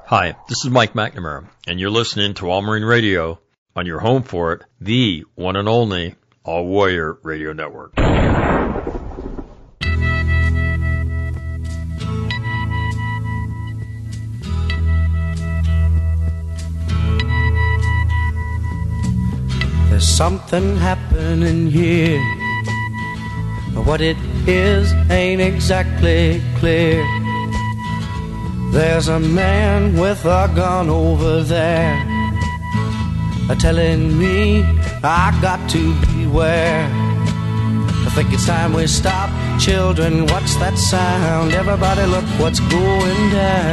Hi, this is Mike McNamara, and you're listening to All Marine Radio on your home for it, the one and only All Warrior Radio Network. There's something happening here. What it is ain't exactly clear. There's a man with a gun over there, telling me I got to beware. I think it's time we stop. Children, what's that sound? Everybody look what's going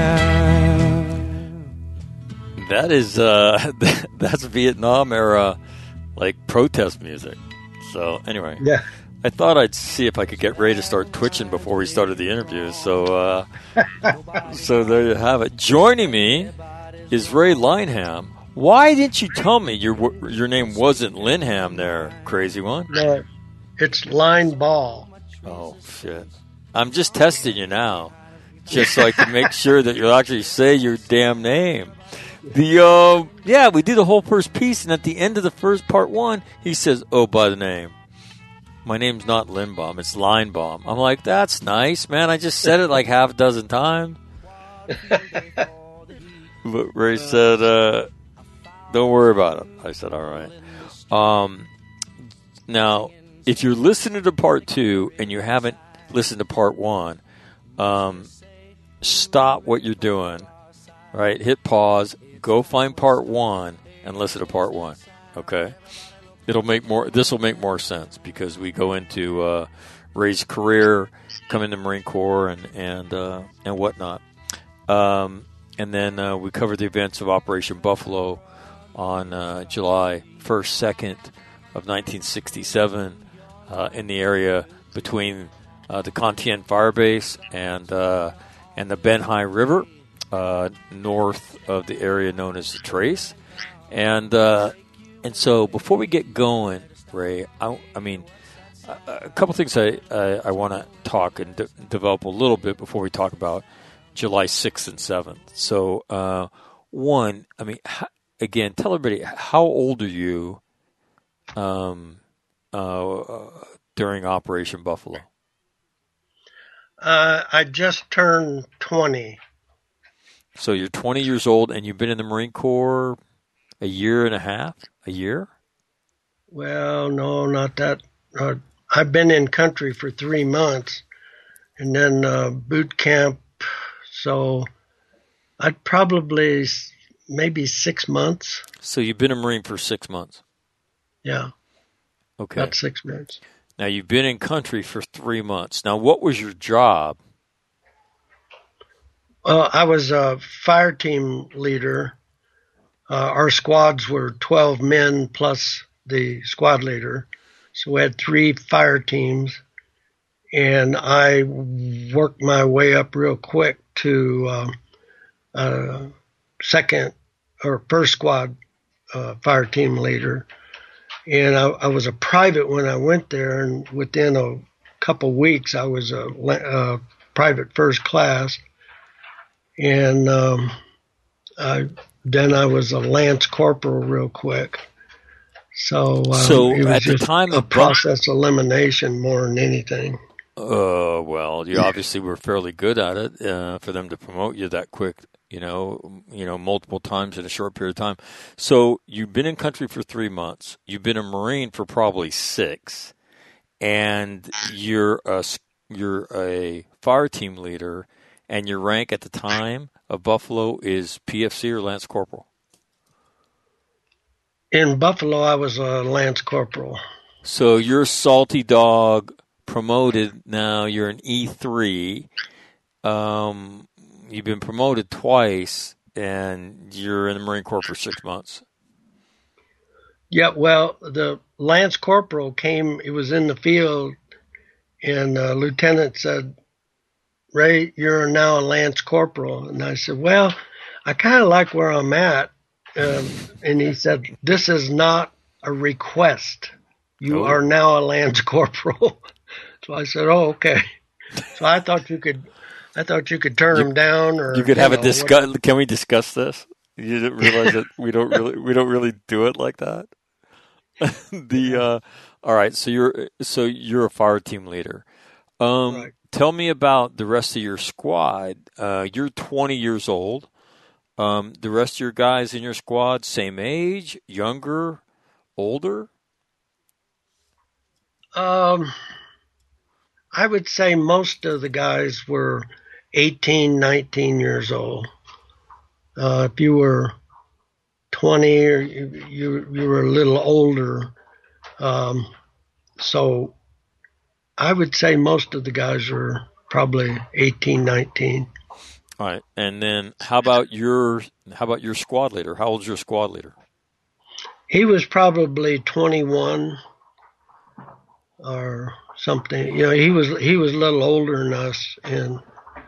down. That is, that's Vietnam era, like, protest music. So, anyway. Yeah. I thought I'd see if I could get Ray to start twitching before we started the interview. So, so there you have it. Joining me is Ray Lineham. Why didn't you tell me your name wasn't Linham there, crazy one? No, it's Line Ball. Oh, shit. I'm just testing you now, just so I can make sure that you'll actually say your damn name. Yeah, we do the whole first piece, and at the end of the first part one, he says, "Oh, by the name. My name's not Lindbaum, it's Linebaum." I'm like, that's nice, man. I just said it like half a dozen times. But Ray said, don't worry about it. I said, all right. Now, if you're listening to part two and you haven't listened to part one, stop what you're doing, right? Hit pause, go find part one, and listen to part one, okay? This will make more sense because we go into Ray's career, come into the Marine Corps, and whatnot, and then we cover the events of Operation Buffalo on July 1st, 2nd of 1967 in the area between the Contien Fire Base and the Benhai River, north of the area known as the Trace, And so before we get going, Ray, I mean, a couple things I want to talk and develop a little bit before we talk about July 6th and 7th. So, one, I mean, again, tell everybody, how old are you during Operation Buffalo? I just turned 20. So you're 20 years old, and you've been in the Marine Corps a year and a half? A year? Well, no, not that. I've been in country for 3 months, and then boot camp. So I'd probably maybe 6 months. So you've been a Marine for 6 months? Yeah. Okay. About 6 months. Now, you've been in country for 3 months. Now, what was your job? I was a fire team leader. Our squads were 12 men plus the squad leader. So we had 3 fire teams. And I worked my way up real quick to second or first squad fire team leader. And I was a private when I went there. And within a couple weeks, I was a private first class. And then I was a lance corporal real quick. So it was at just the time a of process elimination more than anything. Well, you obviously were fairly good at it for them to promote you that quick, you know, multiple times in a short period of time. So you've been in country for 3 months. You've been a Marine for probably 6, and you're a fire team leader, and your rank at the time of Buffalo is PFC or Lance Corporal? In Buffalo, I was a lance corporal. So you're salty dog, promoted. Now you're an E3. You've been promoted twice, and you're in the Marine Corps for 6 months. Yeah, well, the lance corporal came, it was in the field, and the lieutenant said, "Ray, you're now a lance corporal." And I said, "Well, I kind of like where I'm at." And he said, "This is not a request. You are now a lance corporal." So I said, "Oh, okay." So I thought you could I thought you could turn them down, or you could have a discuss. Can we discuss this? You didn't realize that we don't really do it like that. All right. So you're a fire team leader. Right. Tell me about the rest of your squad. You're 20 years old. The rest of your guys in your squad, same age, younger, older? I would say most of the guys were 18, 19 years old. If you were 20, or you were a little older. So I would say most of the guys were probably 18, 19. All right. And then how about your squad leader? How old's your squad leader? He was probably 21 or something. You know, he was a little older than us, and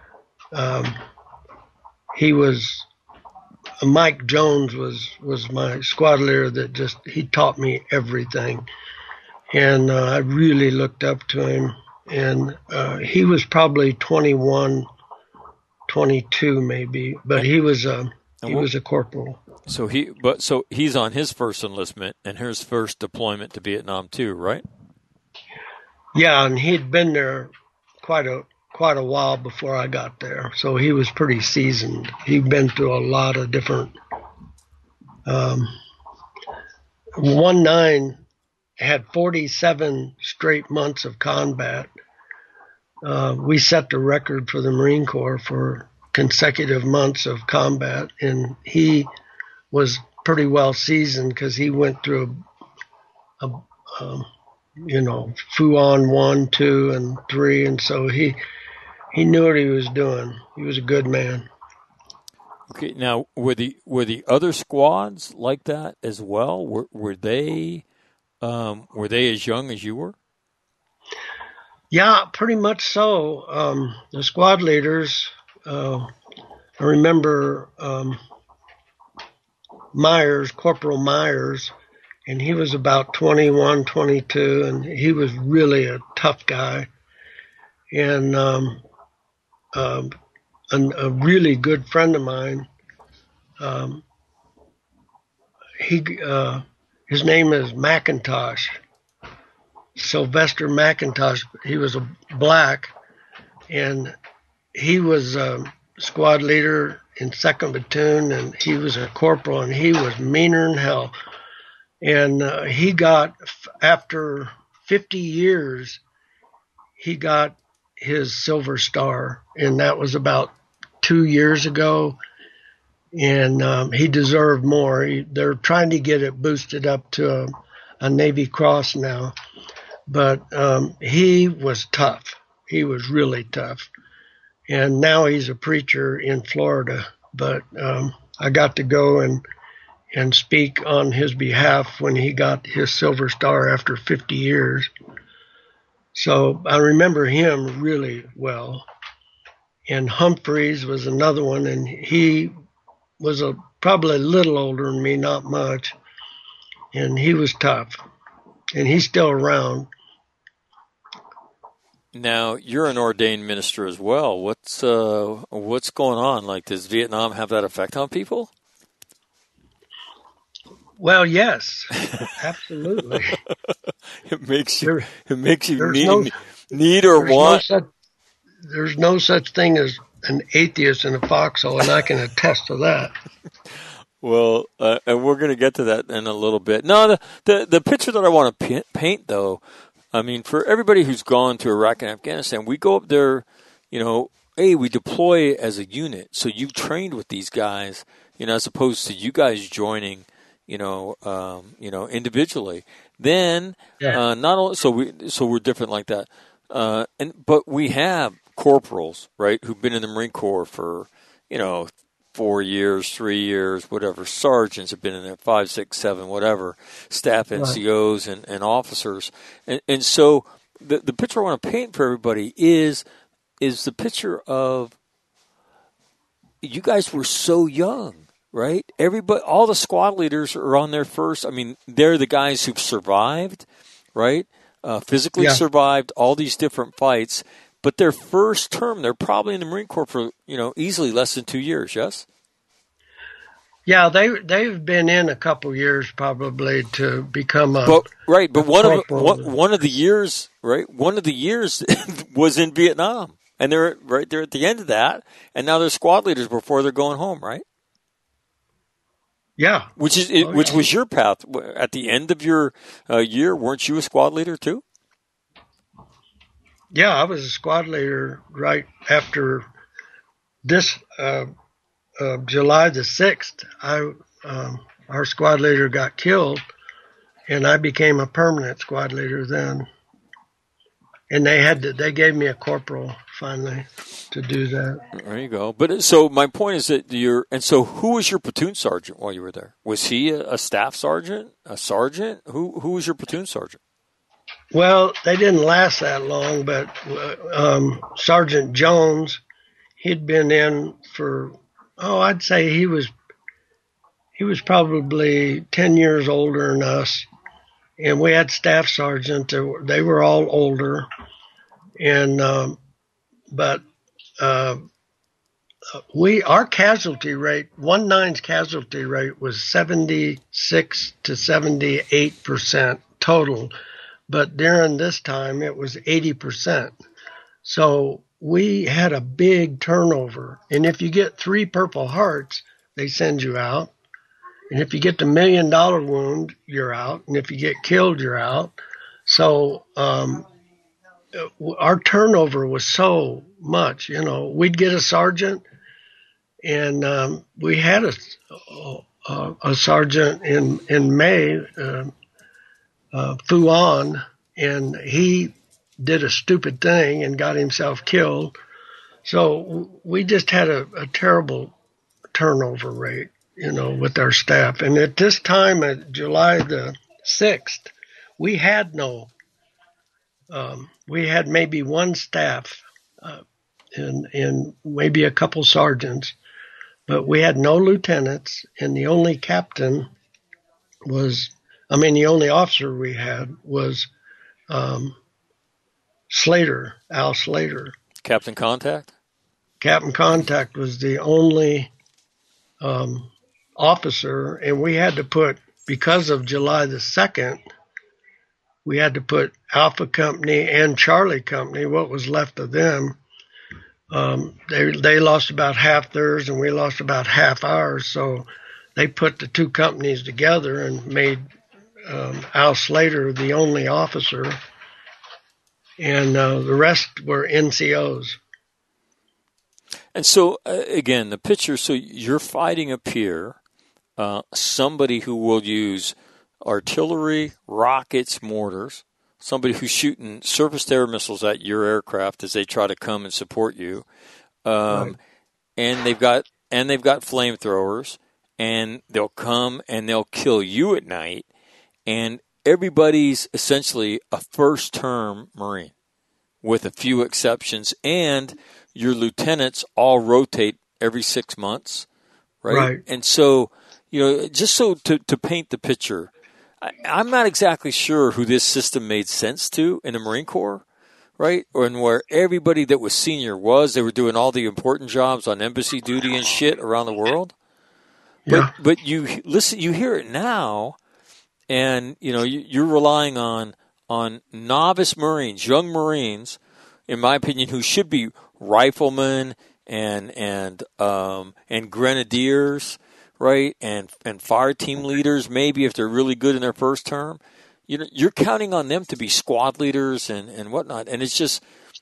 he was Mike Jones was my squad leader that he taught me everything, and I really looked up to him. And he was probably 21, 22 maybe, but he was a corporal. So he's on his first enlistment and his first deployment to Vietnam too, right? Yeah, and he'd been there quite a while before I got there, so he was pretty seasoned. He'd been through a lot of different. 19 had 47 straight months of combat. We set the record for the Marine Corps for consecutive months of combat, and he was pretty well seasoned because he went through Phu On 1, 2, and 3, and so he knew what he was doing. He was a good man. Okay, now were the other squads like that as well? Were they as young as you were? Yeah, pretty much so. The squad leaders, I remember Myers, Corporal Myers, and he was about 21, 22, and he was really a tough guy. And a really good friend of mine, his name is McIntosh, Sylvester McIntosh. He was a black, and he was a squad leader in 2nd Platoon, and he was a corporal, and he was meaner than hell. And he got, after 50 years, he got his Silver Star, and that was about 2 years ago. And he deserved more. They're trying to get it boosted up to a Navy Cross now. But he was tough. He was really tough. And now he's a preacher in Florida. But I got to go and speak on his behalf when he got his Silver Star after 50 years. So I remember him really well. And Humphreys was another one, and he was probably a little older than me, not much. And he was tough. And he's still around. Now, you're an ordained minister as well. What's going on? Like, does Vietnam have that effect on people? Well, yes, absolutely. It makes you need or want. There's no such thing as an atheist in a foxhole, and I can attest to that. Well, and we're going to get to that in a little bit. No, the picture that I want to paint, though, I mean, for everybody who's gone to Iraq and Afghanistan, we go up there, we deploy as a unit. So you've trained with these guys, as opposed to you guys joining, individually. Then, not only so we're different like that, but we have corporals, right, who've been in the Marine Corps for 4 years, 3 years, whatever. Sergeants have been in there 5, 6, 7, whatever. Staff NCOs and officers, and so the picture I want to paint for everybody is the picture of you guys were so young. Right? Everybody, all the squad leaders are on their first. I mean, they're the guys who've survived, right? Physically survived all these different fights. But their first term, they're probably in the Marine Corps for, easily less than 2 years, yes? Yeah, they've been in a couple years probably to become a but corporal. one of the years, right? One of the years was in Vietnam, and they're right there at the end of that, and now they're squad leaders before they're going home, right? Yeah, which was your path at the end of your year. Weren't you a squad leader too? Yeah, I was a squad leader right after this. July the 6th, our squad leader got killed, and I became a permanent squad leader then. And they gave me a corporal finally to do that. There you go. But so my point is that who was your platoon sergeant while you were there? Was he a staff sergeant, a sergeant? Who was your platoon sergeant? Well, they didn't last that long, but Sergeant Jones, he'd been in for, I'd say he was probably 10 years older than us. And we had staff sergeants. They were all older. And, our casualty rate, 19's casualty rate was 76 to 78% total. But during this time, it was 80%. So we had a big turnover. And if you get 3 Purple Hearts, they send you out. And if you get the $1 million wound, you're out. And if you get killed, you're out. So our turnover was so much. We'd get a sergeant, and we had a sergeant in May, Fuan, and he did a stupid thing and got himself killed. So we just had a terrible turnover rate, with our staff. And at this time, at July the 6th, we had maybe one staff and maybe a couple sergeants, but we had no lieutenants, and the only captain the only officer we had was Slater, Al Slater. Captain Contact? Captain Contact was the only officer, and we had to put, because of July the 2nd, we had to put Alpha Company and Charlie Company, what was left of them. They lost about half theirs, and we lost about half ours, so they put the 2 companies together and made Al Slater the only officer, and the rest were NCOs. And so, again, the picture, so you're fighting a peer, somebody who will use artillery, rockets, mortars, somebody who's shooting surface-to-air missiles at your aircraft as they try to come and support you, Right. and they've got flamethrowers, and they'll come and they'll kill you at night, and everybody's essentially a first-term Marine, with a few exceptions, and your lieutenants all rotate every 6 months, right? Right. And so, just so to paint the picture, I'm not exactly sure who this system made sense to in the Marine Corps, right? And where everybody that was senior they were doing all the important jobs on embassy duty and shit around the world. Yeah. But you listen, you hear it now, and you're relying on novice Marines, young Marines, in my opinion, who should be riflemen and grenadiers, right? And fire team leaders, maybe if they're really good in their first term. You're counting on them to be squad leaders and whatnot, and that's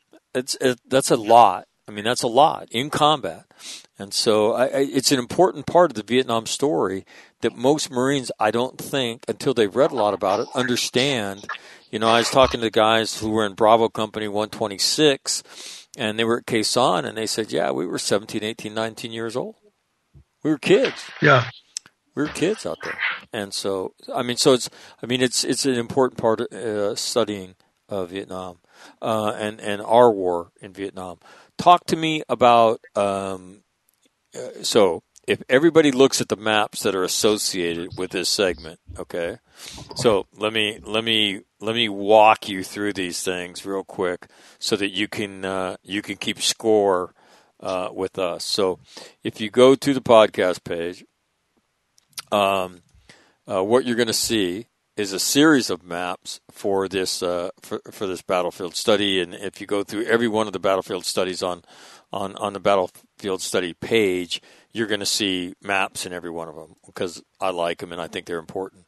a lot. I mean, that's a lot in combat. And so it's an important part of the Vietnam story that most Marines, I don't think, until they've read a lot about it, understand. I was talking to guys who were in Bravo Company 126, and they were at Khe Sanh, and they said, yeah, we were 17, 18, 19 years old. We were kids. Yeah. We were kids out there. And so, it's an important part of studying Vietnam and our war in Vietnam. Talk to me about, so if everybody looks at the maps that are associated with this segment, okay. So let me walk you through these things real quick so that you can keep score with us. So if you go to the podcast page, what you're going to see is a series of maps for this for this battlefield study, and if you go through every one of the battlefield studies on the battlefield study page, you're going to see maps in every one of them because I like them and I think they're important.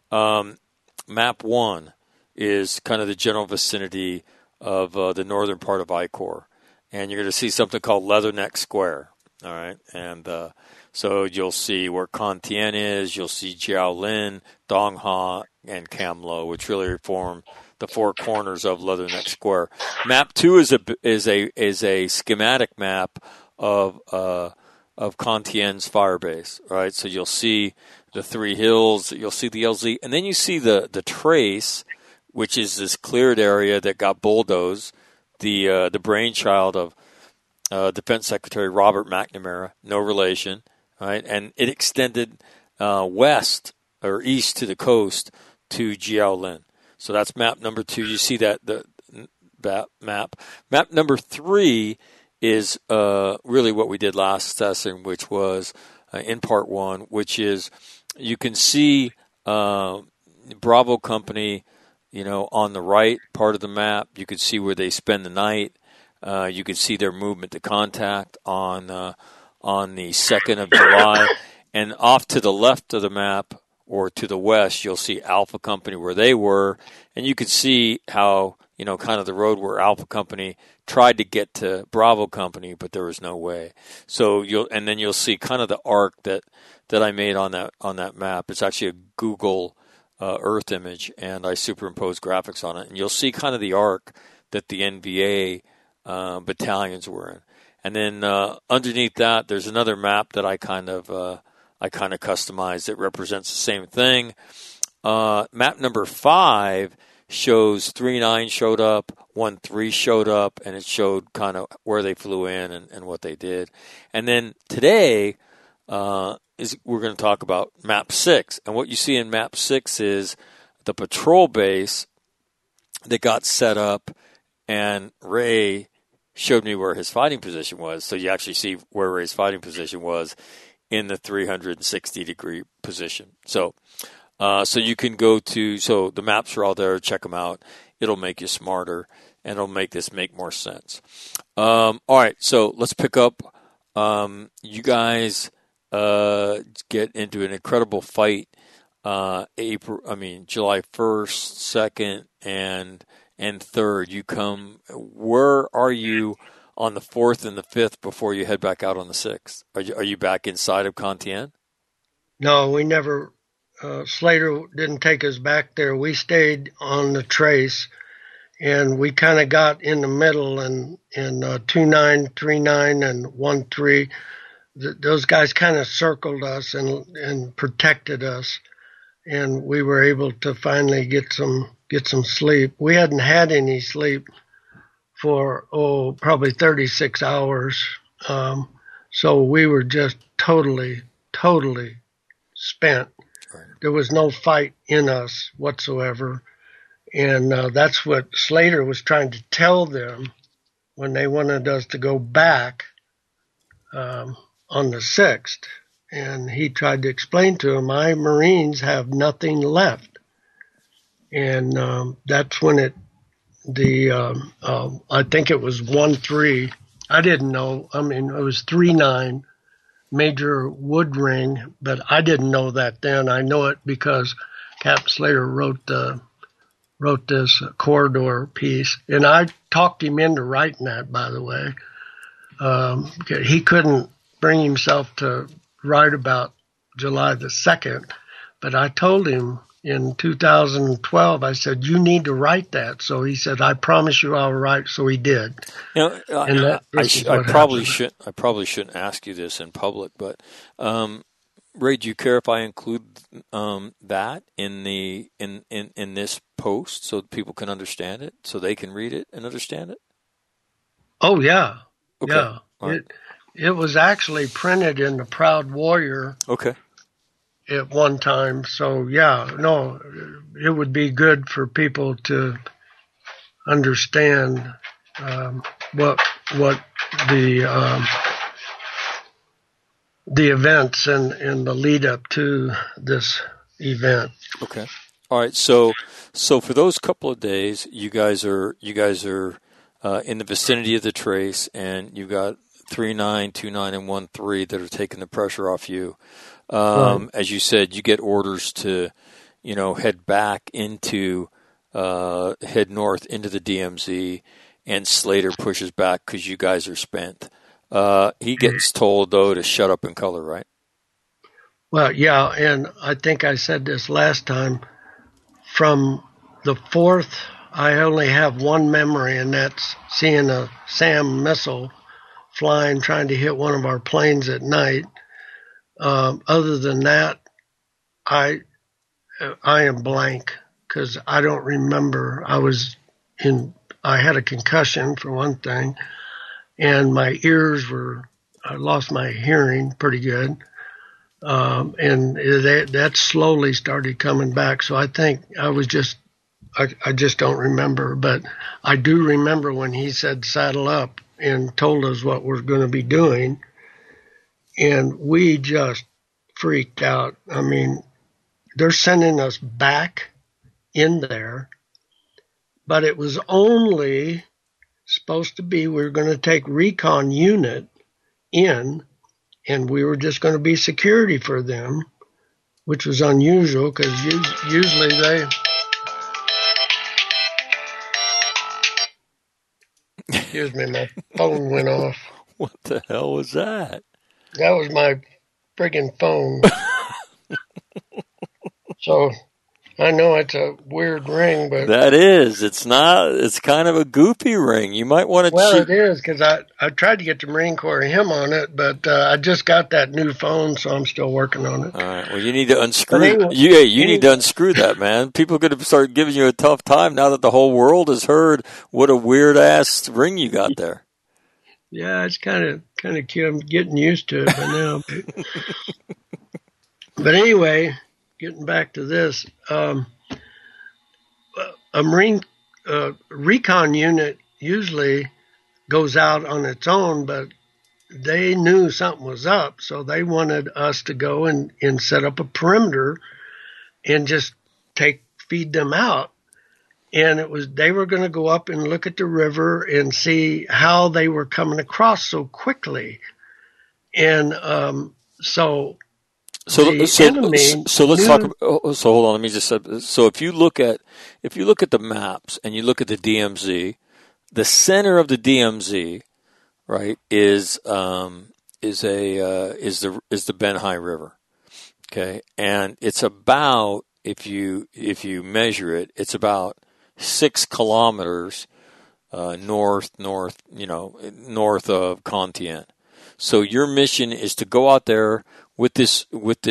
Map 1 is kind of the general vicinity of the northern part of I-Corps, and you're going to see something called Leatherneck Square. All right, and so you'll see where Con Thien is. You'll see Jiaolin, Dong Ha, and Cam Lo, which really form the four corners of Leatherneck Square. Map 2 is a schematic map of Con Thien's fire base. Right, so you'll see the three hills. You'll see the LZ, and then you see the trace, which is this cleared area that got bulldozed. The brainchild of Defense Secretary Robert McNamara, no relation, right? And it extended west or east to the coast to Jiaolin. So that's map number 2. You see that map. Map number 3 is really what we did last session, which was in part 1, which is you can see Bravo Company, on the right part of the map. You can see where they spend the night. You can see their movement to contact on the 2nd of July. And off to the left of the map or to the west, you'll see Alpha Company where they were. And you can see how, kind of the road where Alpha Company tried to get to Bravo Company, but there was no way. So you'll see kind of the arc that I made on that map. It's actually a Google Earth image, and I superimposed graphics on it. And you'll see kind of the arc that the NVA battalions were in, and then underneath that, there's another map that I kind of customized that represents the same thing. Map number 5 shows 3-9 showed up, 1-3 showed up, and it showed kind of where they flew in and what they did. And then today we're going to talk about map 6, and what you see in map 6 is the patrol base that got set up, and Ray showed me where his fighting position was. So you actually see where Ray's fighting position was in the 360-degree position. So you can go to, so the maps are all there. Check them out. It'll make you smarter, and it'll make this make more sense. All right, so let's pick up. You guys get into an incredible fight. July 1st, 2nd, and 3rd. You come. Where are you on the 4th and the 5th before you head back out on the 6th? Are you back inside of Con Thien? No, we never. Slater didn't take us back there. We stayed on the trace, and we kind of got in the middle, and 2-9, 3-9, and 1-3. Those guys kind of circled us and protected us, and we were able to finally get some sleep. We hadn't had any sleep for probably 36 hours, so we were just totally spent. There was no fight in us whatsoever, and that's what Slater was trying to tell them when they wanted us to go back on the 6th, and he tried to explain to them, my Marines have nothing left. And that's when I think it was 1-3. I didn't know. I mean, it was 3-9, Major Woodring, but I didn't know that then. I know it because Captain Slater wrote this corridor piece, and I talked him into writing that, by the way. He couldn't bring himself to write about July the 2nd, but I told him in 2012, I said, you need to write that. So he said, I promise you I'll write. So he did. I probably shouldn't ask you this in public, but Ray, do you care if I include that in this post so people can understand it, so they can read it and understand it? Oh yeah, okay. yeah. Right. It was actually printed in the Proud Warrior. Okay. At one time. So, yeah, no, it would be good for people to understand what the events and the lead up to this event. Okay. All right. So for those couple of days, you guys are in the vicinity of the trace, and you've got 3-9, 2-9, and 1-3 that are taking the pressure off you. Right. As you said, you get orders to, head back head north into the DMZ, and Slater pushes back because you guys are spent. He gets told, though, to shut up and color, right? Well, yeah, and I think I said this last time. From the 4th, I only have one memory, and that's seeing a SAM missile flying, trying to hit one of our planes at night. Other than that, I am blank because I don't remember. I had a concussion for one thing, and my ears I lost my hearing pretty good. And that slowly started coming back. So I think I just don't remember, but I do remember when he said saddle up and told us what we're going to be doing. And we just freaked out. I mean, they're sending us back in there, but it was only supposed to be we were going to take recon unit in, and we were just going to be security for them, which was unusual because usually they... Excuse me, my phone went off. What the hell was that? That was my friggin' phone. So I know it's a weird ring, but that is. It's not. It's kind of a goofy ring. You might want to. Well, it is because I tried to get the Marine Corps him on it, but I just got that new phone, so I'm still working on it. All right. Well, you need to unscrew. You need to unscrew that, man. People are going to start giving you a tough time now that the whole world has heard what a weird ass ring you got there. Yeah, it's kind of cute. I'm getting used to it by now. But anyway, getting back to this, a Marine recon unit usually goes out on its own, but they knew something was up, so they wanted us to go and set up a perimeter and just feed them out. And they were going to go up and look at the river and see how they were coming across so quickly. And so let's talk. So hold on. Let me just say. So if you look at the maps and you look at the DMZ, the center of the DMZ, right, is the Benhai River. Okay, and it's about, if you measure it, it's about 6 kilometers north of Contient. So your mission is to go out there with this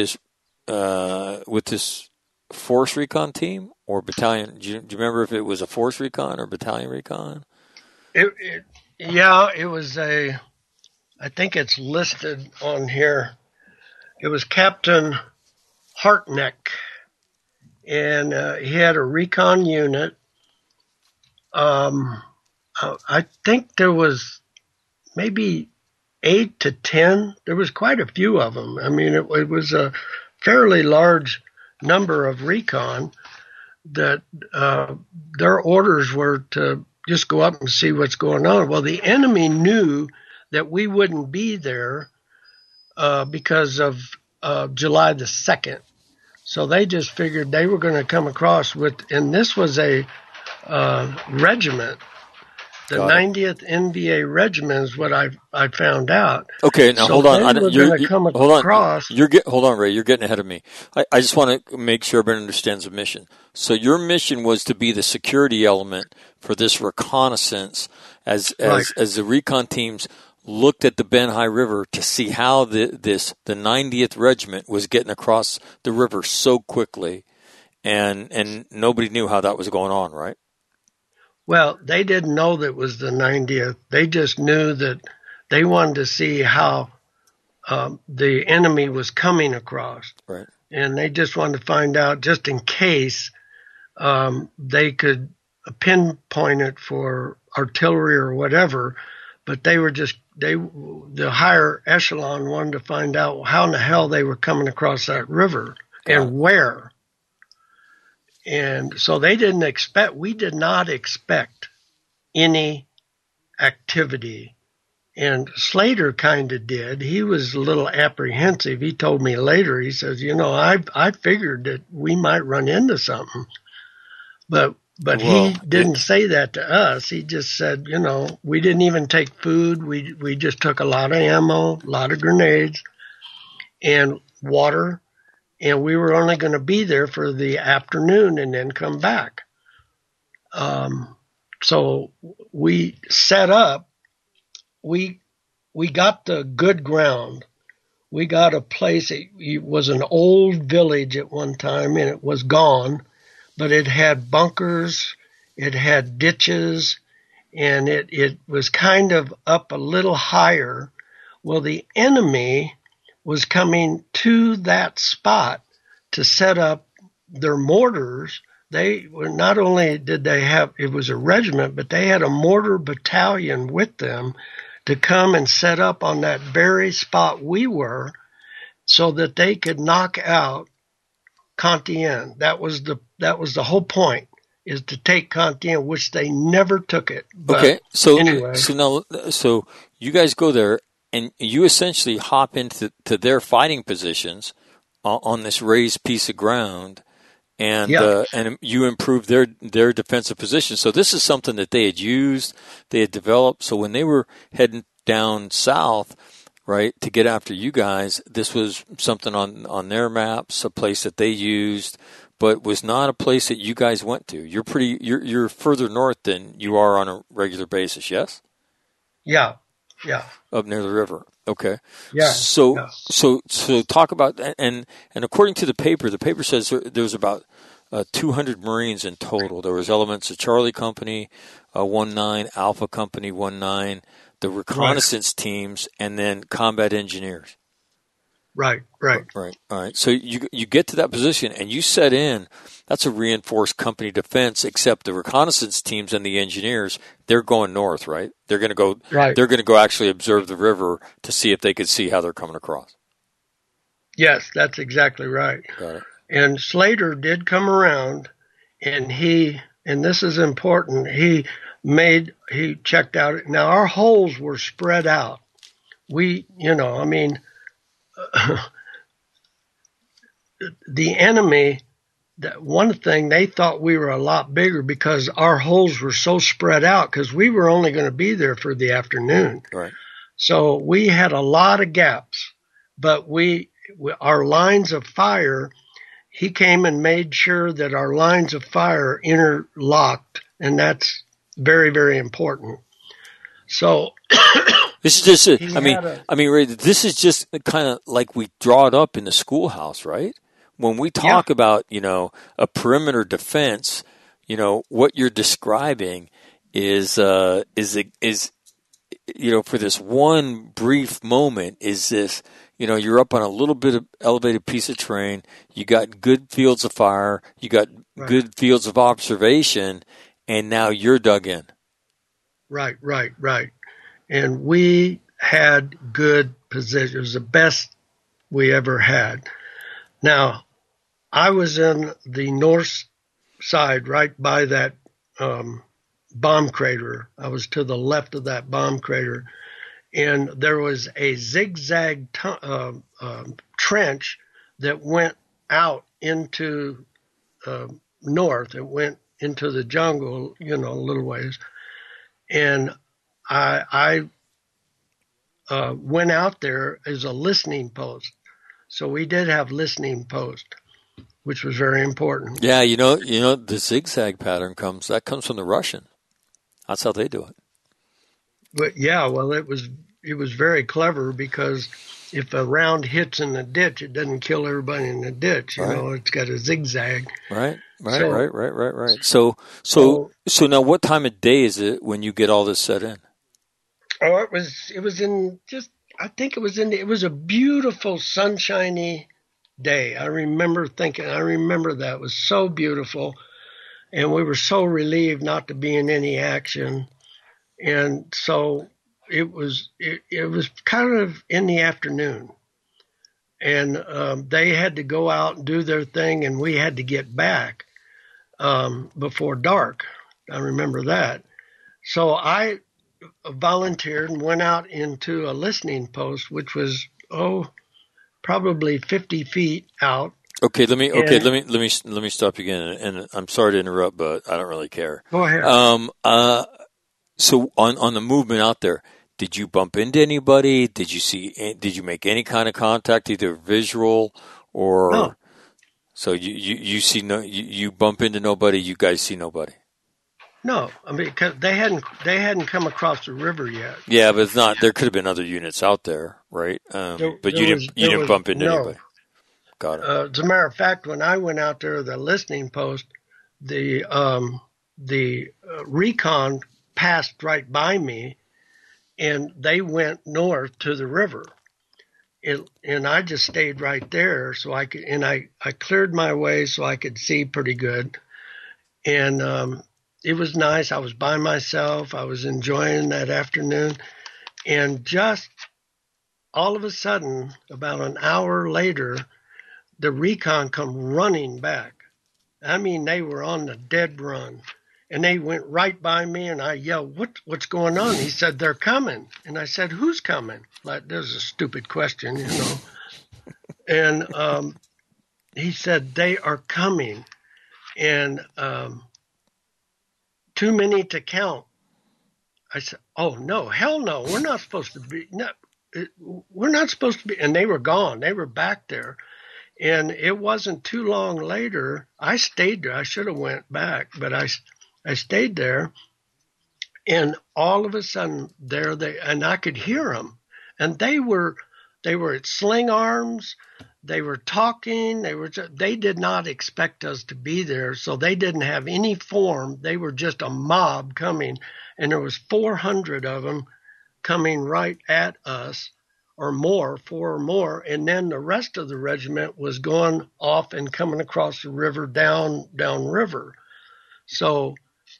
force recon team or battalion. Do you remember if it was a force recon or battalion recon? It was I think it's listed on here. It was Captain Hartneck, and he had a recon unit. I think there was maybe 8 to 10. There was quite a few of them. I mean, it was a fairly large number of recon that their orders were to just go up and see what's going on. Well, the enemy knew that we wouldn't be there because of July the 2nd. So they just figured they were going to come across and this was a regiment. The 90th NVA regiment is what I found out. Okay, now so hold on. Hold on, Ray. You're getting ahead of me. I just want to make sure everyone understands the mission. So your mission was to be the security element for this reconnaissance as the recon teams looked at the Benhai River to see how the 90th regiment was getting across the river so quickly, and nobody knew how that was going on, right? Well, they didn't know that it was the 90th. They just knew that they wanted to see how the enemy was coming across. Right. And they just wanted to find out, just in case they could pinpoint it for artillery or whatever. But they were the higher echelon wanted to find out how in the hell they were coming across that river and where. And so we did not expect any activity. And Slater kind of did. He was a little apprehensive. He told me later, he says, I figured that we might run into something. But he didn't say that to us. He just said, we didn't even take food. We just took a lot of ammo, a lot of grenades, and water. And we were only going to be there for the afternoon and then come back. So we set up. We got the good ground. We got a place. It was an old village at one time, and it was gone. But it had bunkers, it had ditches, and it was kind of up a little higher. Well, the enemy was coming to that spot to set up their mortars. They were, not only did they have, it was a regiment, but they had a mortar battalion with them to come and set up on that very spot we were so that they could knock out Compiègne. That was the whole point, is to take Compiègne, which they never took it. But okay, so anyway. So you guys go there and you essentially hop into their fighting positions on this raised piece of ground, and you improve their defensive position. So this is something that they had used, they had developed. So when they were heading down south, right, to get after you guys, this was something on their maps, a place that they used, but was not a place that you guys went to. You're further north than you are on a regular basis, yes? Yeah. Up near the river. Okay. Yeah. So talk about, and according to the paper says there was about 200 Marines in total. There was elements of Charlie Company, 1-9, Alpha Company 1-9, the reconnaissance teams, and then combat engineers. Right. All right. So you get to that position and you set in. That's a reinforced company defense, except the reconnaissance teams and the engineers, they're going north, right? They're going to go. Right. They're going to go actually observe the river to see if they could see how they're coming across. Yes, that's exactly right. Got it. And Slater did come around, and this is important. He checked out. Now our holes were spread out. The enemy, that one thing, they thought we were a lot bigger because our holes were so spread out, because we were only going to be there for the afternoon. Right. So we had a lot of gaps, but our lines of fire, he came and made sure that our lines of fire interlocked, and that's very, very important. So this is just, Ray, this is just kind of like we draw it up in the schoolhouse, right? When we talk about, a perimeter defense, what you're describing is for this one brief moment, is this, you're up on a little bit of elevated piece of terrain. You got good fields of fire. You got good fields of observation, and now you're dug in. Right. And we had good position. It was the best we ever had. Now, I was in the north side, right by that bomb crater. I was to the left of that bomb crater. And there was a zigzag trench that went out into north. It went into the jungle, a little ways. And I went out there as a listening post. So we did have listening post, which was very important. Yeah, the zigzag pattern comes from the Russians. That's how they do it. But yeah, well, it was very clever, because if a round hits in the ditch, it doesn't kill everybody in the ditch. It's got a zigzag. Right. So now, what time of day is it when you get all this set in? Oh, it was in just, I think it was a beautiful sunshiny day. I remember that it was so beautiful, and we were so relieved not to be in any action. And so it was kind of in the afternoon, and they had to go out and do their thing, and we had to get back before dark. I remember that. So I volunteered and went out into a listening post, which was probably 50 feet out. Okay, let me stop you again, and I'm sorry to interrupt, but I don't really care. Go ahead. So on the movement out there, did you bump into anybody? Did you make any kind of contact, either visual or? No. So you bump into nobody. You guys see nobody. No, I mean, because they hadn't come across the river yet. Yeah, but it's not. There could have been other units out there, right? But you didn't bump into anybody. Got it. As a matter of fact, when I went out there, the listening post, the recon passed right by me, and they went north to the river. And I just stayed right there, so I could, and I cleared my way so I could see pretty good. And it was nice. I was by myself. I was enjoying that afternoon. And just all of a sudden, about an hour later, the recon come running back. I mean, they were on the dead run. And they went right by me, and I yelled, what's going on? He said, they're coming. And I said, who's coming? Like, there's a stupid question, you know. And he said, they are coming. And too many to count. I said, oh, no, hell no. We're not supposed to be. No, we're not supposed to be. And they were gone. They were back there. And it wasn't too long later. I stayed there. I should have went back, but I stayed there, and all of a sudden and I could hear them, and they were at sling arms. They were talking. They did not expect us to be there, so they didn't have any form. They were just a mob coming, and there was 400 of them coming right at us, or more, 4 or more, and then the rest of the regiment was going off and coming across the river down river. So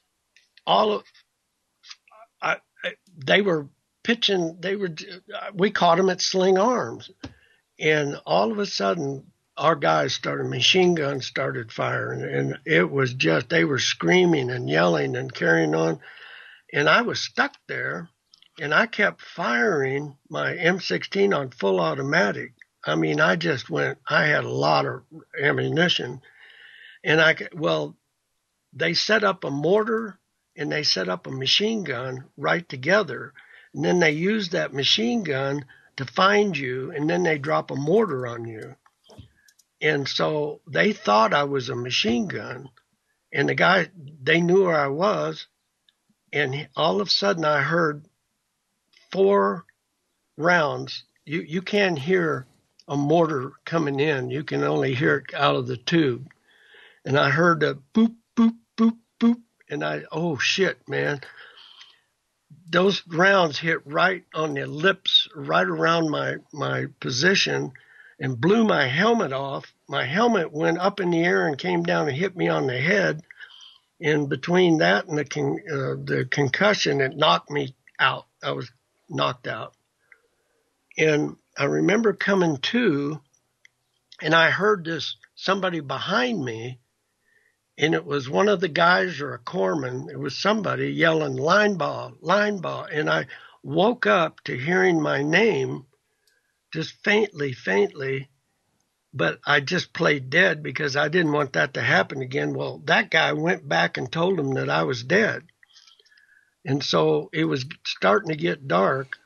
they were pitching. We caught them at sling arms, and all of a sudden, our guys machine guns started firing, and it was just, they were screaming and yelling and carrying on, and I was stuck there, and I kept firing my M16 on full automatic. I mean, I had a lot of ammunition, and they set up a mortar and they set up a machine gun right together. And then they use that machine gun to find you, and then they drop a mortar on you. And so they thought I was a machine gun, and they knew where I was. And all of a sudden I heard 4 rounds. You can't hear a mortar coming in. You can only hear it out of the tube. And I heard a boop, boop, boop, boop. And oh shit, man. Those rounds hit right on the lips, right around my position, and blew my helmet off. My helmet went up in the air and came down and hit me on the head. And between that and the concussion, it knocked me out. I was knocked out. And I remember coming to, and I heard somebody behind me. And it was one of the guys or a corpsman. It was somebody yelling, line ball, line ball. And I woke up to hearing my name just faintly. But I just played dead because I didn't want that to happen again. Well, that guy went back and told him that I was dead. And so it was starting to get dark.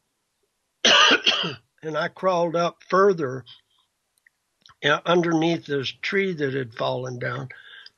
And I crawled up further underneath this tree that had fallen down.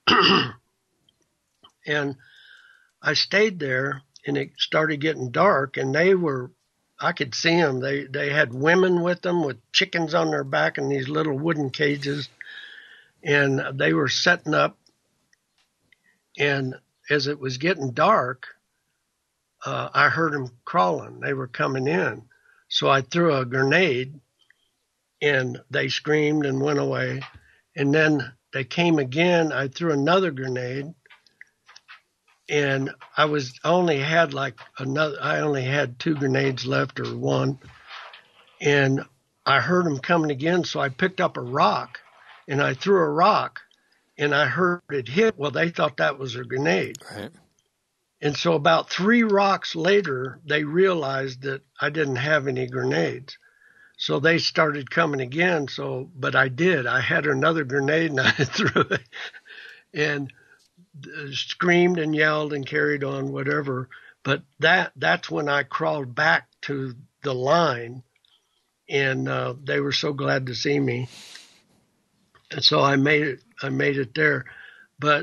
And I stayed there, and it started getting dark, and I could see them. They had women with them with chickens on their back in these little wooden cages, and they were setting up. And as it was getting dark, I heard them crawling. They were coming in. So I threw a grenade, and they screamed and went away. And then they came again. I threw another grenade, and I only had 2 grenades left, or one. And I heard them coming again, so I picked up a rock, and I threw a rock, and I heard it hit. Well, they thought that was a grenade. Right. And so about 3 rocks later, they realized that I didn't have any grenades. So they started coming again. But I did. I had another grenade, and I threw it, and screamed and yelled and carried on, whatever. But that's when I crawled back to the line, and they were so glad to see me. And so I made it there. But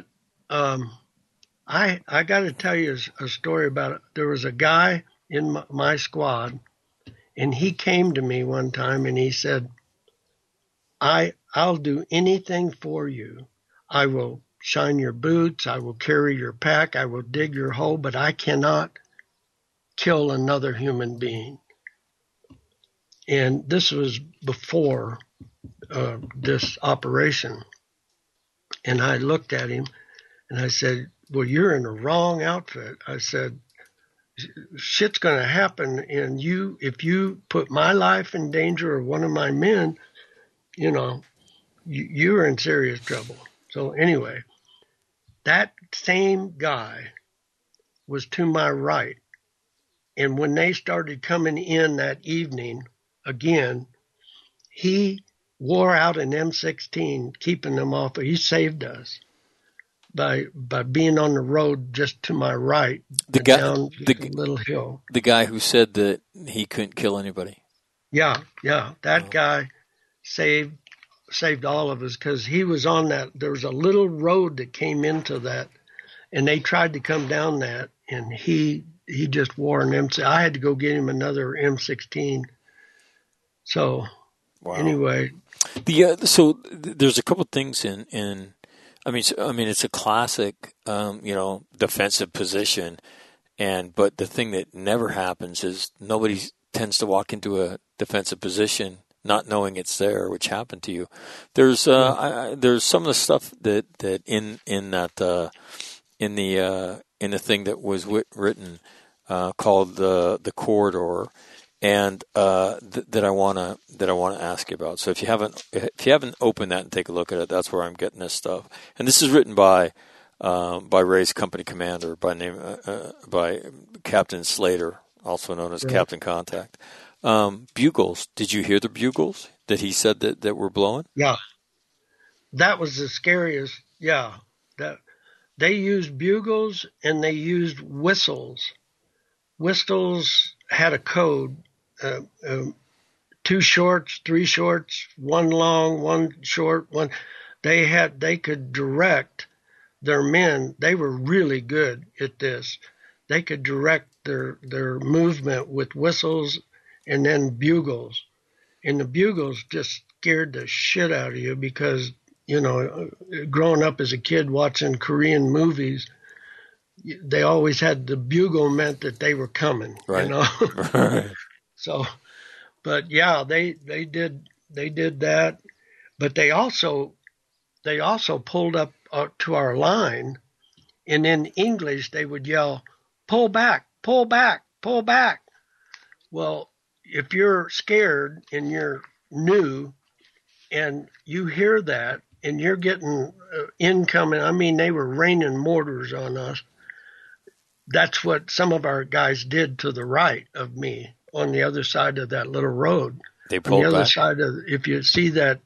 I got to tell you a story about it. There was a guy in my squad, and he came to me one time and he said, I'll do anything for you. I will shine your boots. I will carry your pack. I will dig your hole, but I cannot kill another human being. And this was before this operation. And I looked at him and I said, well, you're in the wrong outfit. I said, shit's going to happen. And if you put my life in danger or one of my men, you're in serious trouble. So anyway, that same guy was to my right. And when they started coming in that evening again, he wore out an M16, keeping them off. He saved us by being on the road just to my right, down the little hill. The guy who said that he couldn't kill anybody. Yeah. That guy saved all of us, because he was on that. There was a little road that came into that, and they tried to come down that, and he just wore an M16. I had to go get him another M16. So anyway, so there's a couple of things in. I mean, it's a classic, defensive position, but the thing that never happens is nobody tends to walk into a defensive position not knowing it's there, which happened to you. There's some of the stuff that in the thing that was written called the corridor, and that I want to ask you about. So if you haven't opened that and take a look at it, that's where I'm getting this stuff. And this is written by Ray's company commander by Captain Slater, also known as Captain Contact. Bugles. Did you hear the bugles that he said that were blowing? Yeah, that was the scariest. Yeah, that they used bugles and they used whistles. Whistles had a code. 2 shorts, 3 shorts, 1 long, 1 short, 1. They could direct their men. They were really good at this. They could direct their movement with whistles and then bugles. And the bugles just scared the shit out of you, because, growing up as a kid watching Korean movies, they always had the bugle meant that they were coming, right. Right. So, but yeah, they did that, but they also pulled up to our line, and in English they would yell, "Pull back, pull back, pull back." Well, if you're scared and you're new, and you hear that, and you're getting incoming, I mean, they were raining mortars on us. That's what some of our guys did to the right of me, on the other side of that little road. They pulled on the back. other side of, if you see that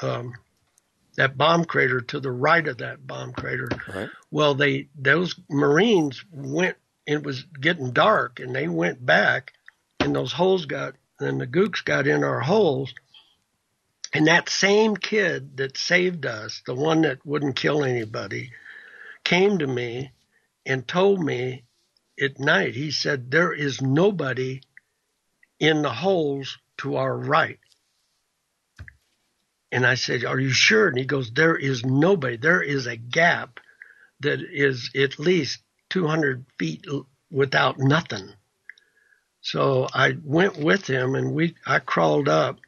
bomb crater, to the right of that bomb crater, right. Well, those Marines went. It was getting dark, and they went back, and those holes the gooks got in our holes. And that same kid that saved us, the one that wouldn't kill anybody, came to me and told me at night, he said, there is nobody in the holes to our right. And I said, are you sure? And he goes, there is nobody. There is a gap that is at least 200 feet without nothing. So I went with him, and I crawled up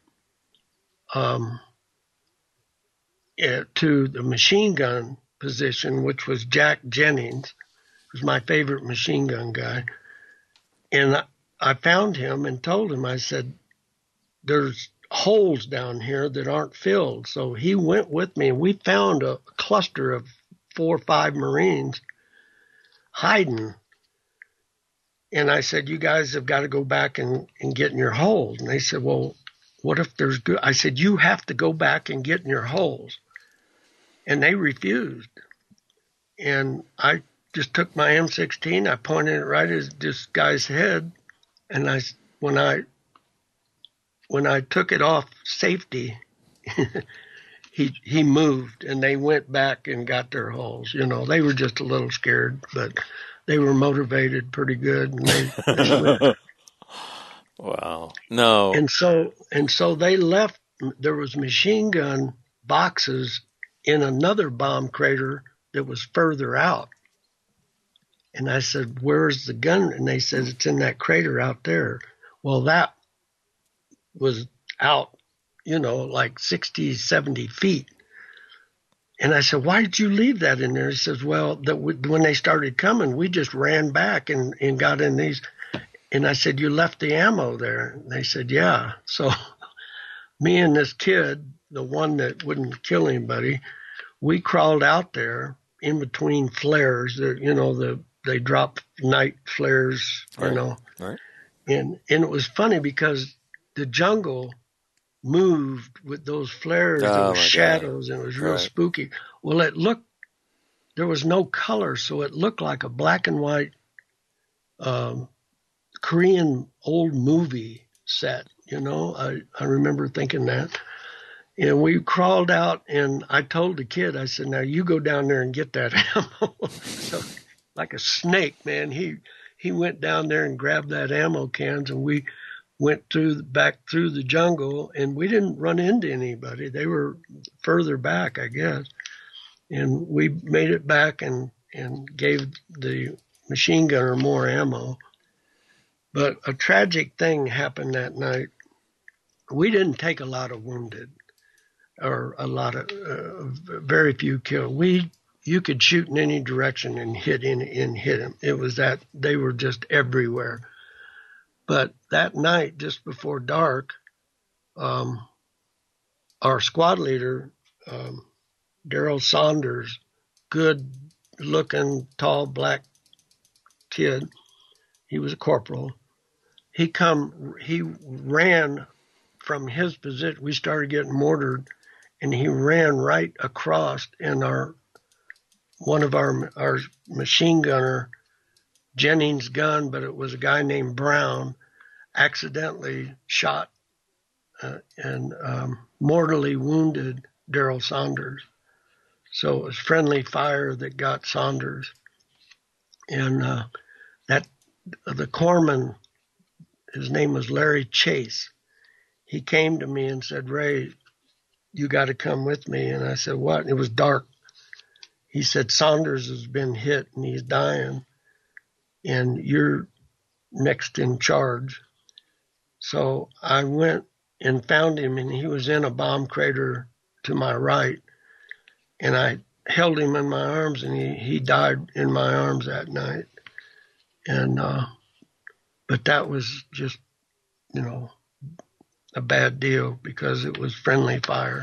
to the machine gun position, which was Jack Jennings, who's my favorite machine gun guy. And I found him and told him, I said, there's holes down here that aren't filled. So he went with me, and we found a cluster of 4 or 5 Marines hiding. And I said, you guys have got to go back and get in your holes. And they said, well, what if there's good? I said, you have to go back and get in your holes. And they refused. And I just took my M16, I pointed it right at this guy's head, and when I took it off safety, he moved, and they went back and got their holes. You know, they were just a little scared, but they were motivated pretty good, and they went. Wow. No. And so they left. There was machine gun boxes in another bomb crater that was further out. And I said, where's the gun? And they said, it's in that crater out there. Well, that was out, like 60, 70 feet. And I said, why did you leave that in there? He says, well, when they started coming, we just ran back and got in these. And I said, you left the ammo there? And they said, yeah. So me and this kid, the one that wouldn't kill anybody, we crawled out there in between flares. They drop night flares, Right. And it was funny because the jungle moved with those flares. There were shadows, and it was real spooky. Well, there was no color, so it looked like a black and white Korean old movie set. I remember thinking that. And we crawled out, and I told the kid, I said, now you go down there and get that ammo. So, like a snake, man, he went down there and grabbed that ammo cans, and we went back through the jungle, and we didn't run into anybody. They were further back, I guess. And we made it back and gave the machine gunner more ammo. But a tragic thing happened that night. We didn't take a lot of wounded, or a lot of very few killed. You could shoot in any direction and hit them. It was that they were just everywhere. But that night, just before dark, our squad leader, Daryl Saunders, good-looking, tall, black kid, he was a corporal. He ran from his position. We started getting mortared, and he ran right across, and one of our machine gunner, Jennings' gun, but it was a guy named Brown, accidentally shot and mortally wounded Daryl Saunders. So it was friendly fire that got Saunders. And the corpsman, his name was Larry Chase. He came to me and said, Ray, you got to come with me. And I said, what? And it was dark. He said, Saunders has been hit and he's dying, and you're next in charge. So I went and found him, and he was in a bomb crater to my right. And I held him in my arms, and he died in my arms that night. And but that was just, a bad deal because it was friendly fire.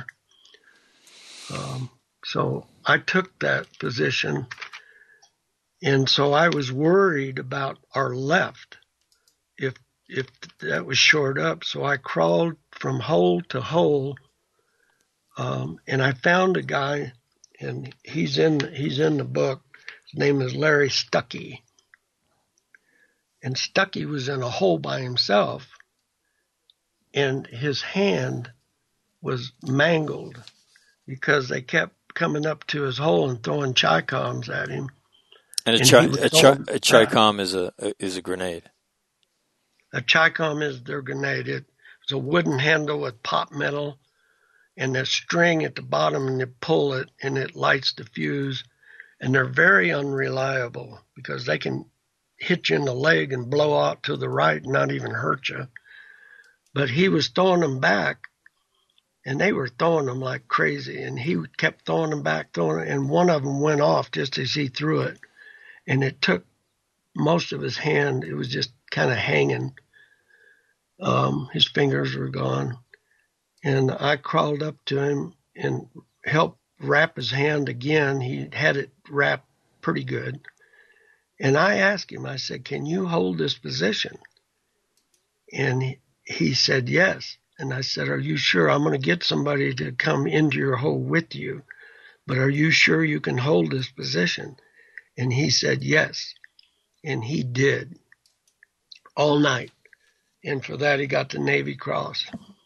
So I took that position, and so I was worried about our left if that was shored up. So I crawled from hole to hole, and I found a guy, and he's in the book. His name is Larry Stuckey, and Stuckey was in a hole by himself, and his hand was mangled because they kept coming up to his hole and throwing Chi-Coms at him. And a Chi-Com is a grenade. A Chi-Com is their grenade. It's a wooden handle with pop metal and a string at the bottom, and you pull it and it lights the fuse. And they're very unreliable because they can hit you in the leg and blow out to the right and not even hurt you. But he was throwing them back, and they were throwing them like crazy. And he kept throwing them back, and one of them went off just as he threw it. And it took most of his hand. It was just kind of hanging. His fingers were gone. And I crawled up to him and helped wrap his hand again. He had it wrapped pretty good. And I asked him, I said, "Can you hold this position?" And he said, "Yes." And I said, "Are you sure? I'm going to get somebody to come into your hole with you, but are you sure you can hold this position?" And he said, "Yes." And he did all night. And for that, he got the Navy Cross.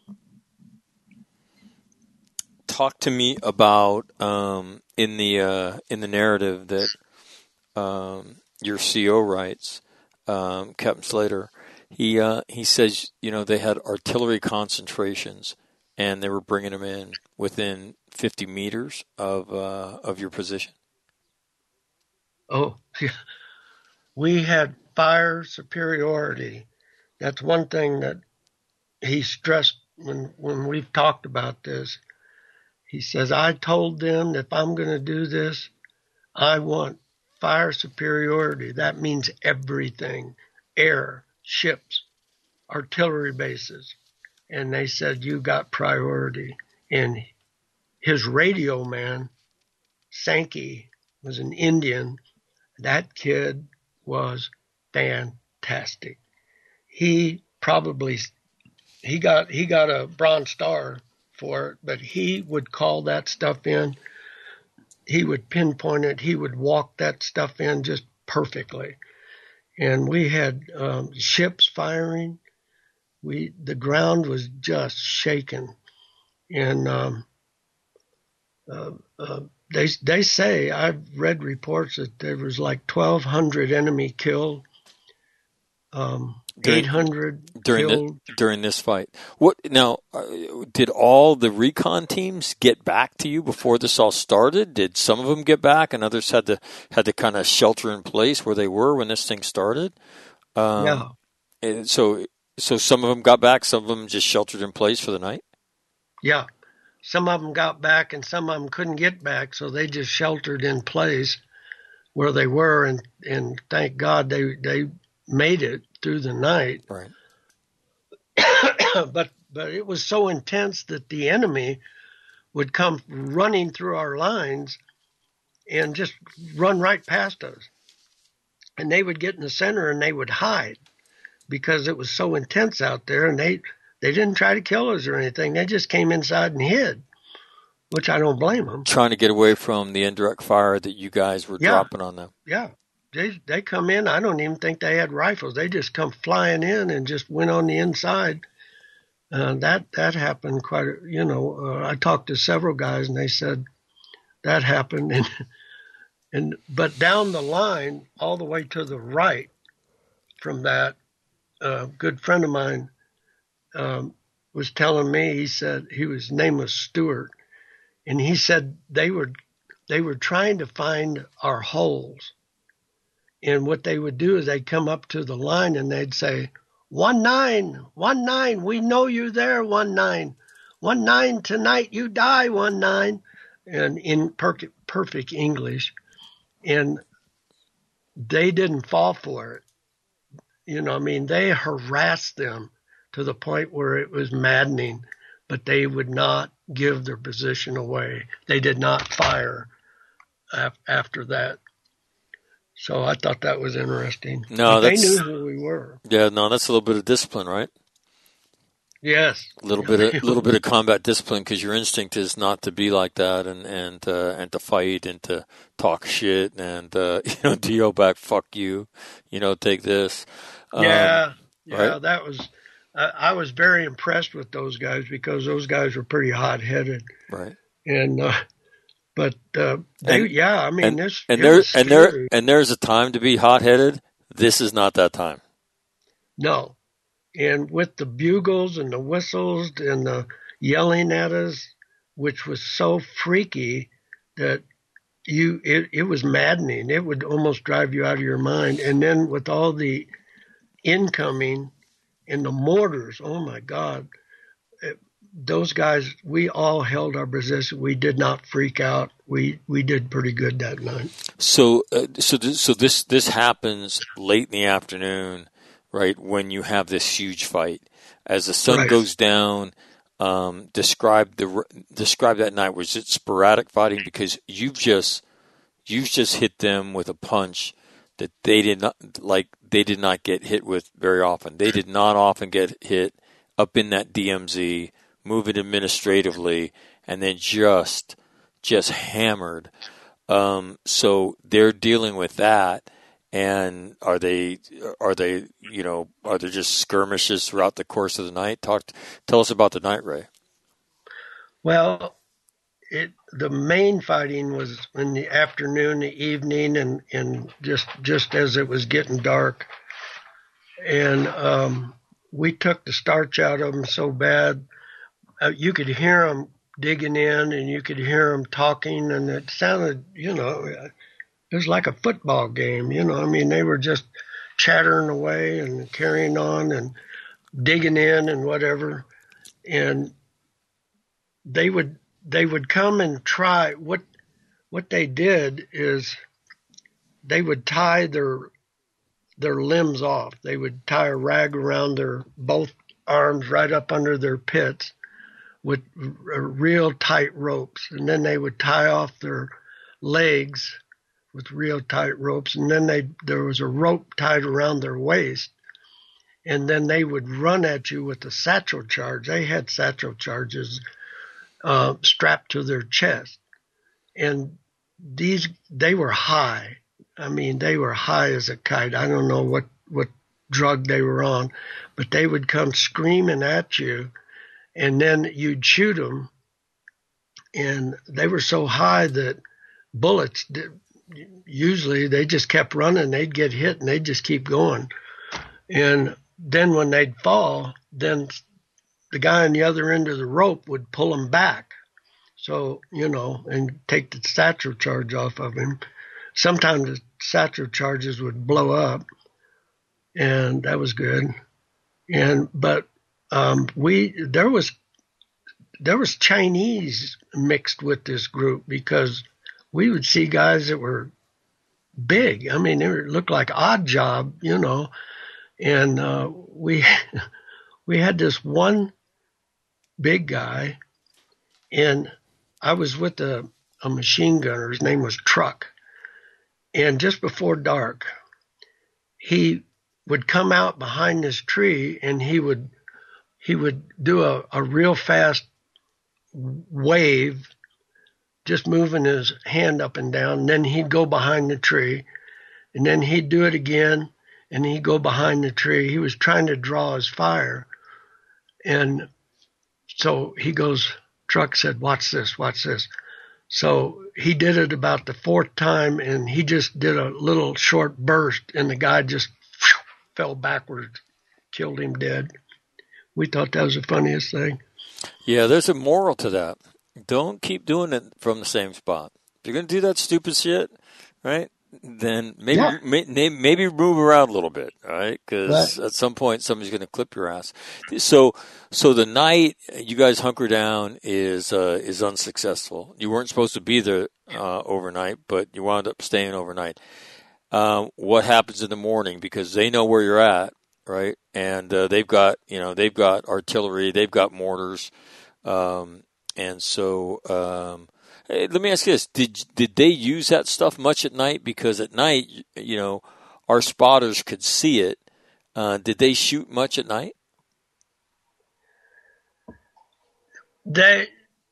Talk to me about in the narrative that your CO writes, Captain Slater. He says, they had artillery concentrations, and they were bringing them in within 50 meters of your position. Oh, yeah. We had fire superiority. That's one thing that he stressed when we've talked about this. He says, "I told them if I'm going to do this, I want fire superiority. That means everything: air, ships, artillery bases." And they said, "You got priority." And his radio man, Sankey, was an Indian. That kid was fantastic. He got a Bronze Star for it, but he would call that stuff in. He would pinpoint it. He would walk that stuff in just perfectly. And we had ships firing. The ground was just shaking. And they say, I've read reports that there was like 1,200 enemy killed. 800 during this fight. What now? Did all the recon teams get back to you before this all started? Did some of them get back, and others had to kind of shelter in place where they were when this thing started? Yeah. And so some of them got back. Some of them just sheltered in place for the night. Yeah, some of them got back, and some of them couldn't get back, so they just sheltered in place where they were, and thank God they made it through the night. Right. But it was so intense that the enemy would come running through our lines and just run right past us. And they would get in the center and they would hide because it was so intense out there. And they didn't try to kill us or anything. They just came inside and hid, which I don't blame them. Trying to get away from the indirect fire that you guys were dropping on them. Yeah. They come in. I don't even think they had rifles. They just come flying in and just went on the inside. That happened quite. I talked to several guys and they said that happened. But down the line, all the way to the right from that, a good friend of mine was telling me. He said his name was Stewart, and he said they were trying to find our holes. And what they would do is they'd come up to the line and they'd say, 19, we know you there, 19. 19, tonight you die, 19. And in perfect English. And they didn't fall for it. They harassed them to the point where it was maddening, but they would not give their position away. They did not fire after that. So I thought that was interesting. No, they knew who we were. Yeah, no, that's a little bit of discipline, right? Yes, a little bit of combat discipline, because your instinct is not to be like that and to fight and to talk shit and to yell back, "Fuck you," take this. Right? That was. I was very impressed with those guys because those guys were pretty hot-headed, right? And. But there's a time to be hot-headed. This is not that time. No, and with the bugles and the whistles and the yelling at us, which was so freaky that it was maddening. It would almost drive you out of your mind. And then with all the incoming and the mortars, oh my God, those guys, we all held our position. We did not freak out. We did pretty good that night. So this happens late in the afternoon, right? When you have this huge fight, as the sun goes down. Describe that night. Was it sporadic fighting? Because you've just hit them with a punch that they did not get hit with very often. They did not often get hit up in that DMZ, moving administratively, and then just hammered. So they're dealing with that. And are there just skirmishes throughout the course of the night? Tell us about the night, Ray. Well, the main fighting was in the afternoon, the evening, and just as it was getting dark. And we took the starch out of them so bad, you could hear them digging in, and you could hear them talking, and it sounded, it was like a football game, I mean, they were just chattering away and carrying on and digging in and whatever. And they would come and try. What they did is they would tie their limbs off. They would tie a rag around their both arms right up under their pits with real tight ropes. And then they would tie off their legs with real tight ropes, and then there was a rope tied around their waist, and then they would run at you with a satchel charge. They had satchel charges strapped to their chest, and they were high. I mean, they were high as a kite. I don't know what drug they were on, but they would come screaming at you, and then you'd shoot them, and they were so high that bullets usually they just kept running. They'd get hit and they'd just keep going. And then when they'd fall, then the guy on the other end of the rope would pull them back. So, and take the satchel charge off of him. Sometimes the satchel charges would blow up, and that was good. But there was Chinese mixed with this group, because we would see guys that were big. I mean, they looked like Odd Job, and we had this one big guy, and I was with a machine gunner. His name was Truck. And just before dark, he would come out behind this tree, and he would do a real fast wave, just moving his hand up and down. And then he'd go behind the tree, and then he'd do it again, and he'd go behind the tree. He was trying to draw his fire. And so he goes, Truck said, watch this. So he did it about the fourth time, and he just did a little short burst, and the guy just fell backwards, killed him dead. We thought that was the funniest thing. Yeah, there's a moral to that. Don't keep doing it from the same spot. If you're going to do that stupid shit, right, then maybe move around a little bit, all right? Because at some point somebody's going to clip your ass. So the night you guys hunker down is unsuccessful. You weren't supposed to be there overnight, but you wound up staying overnight. What happens in the morning? Because they know where you're at, right? And they've got artillery, they've got mortars. And so, let me ask you this: Did they use that stuff much at night? Because at night, our spotters could see it. Did they shoot much at night? That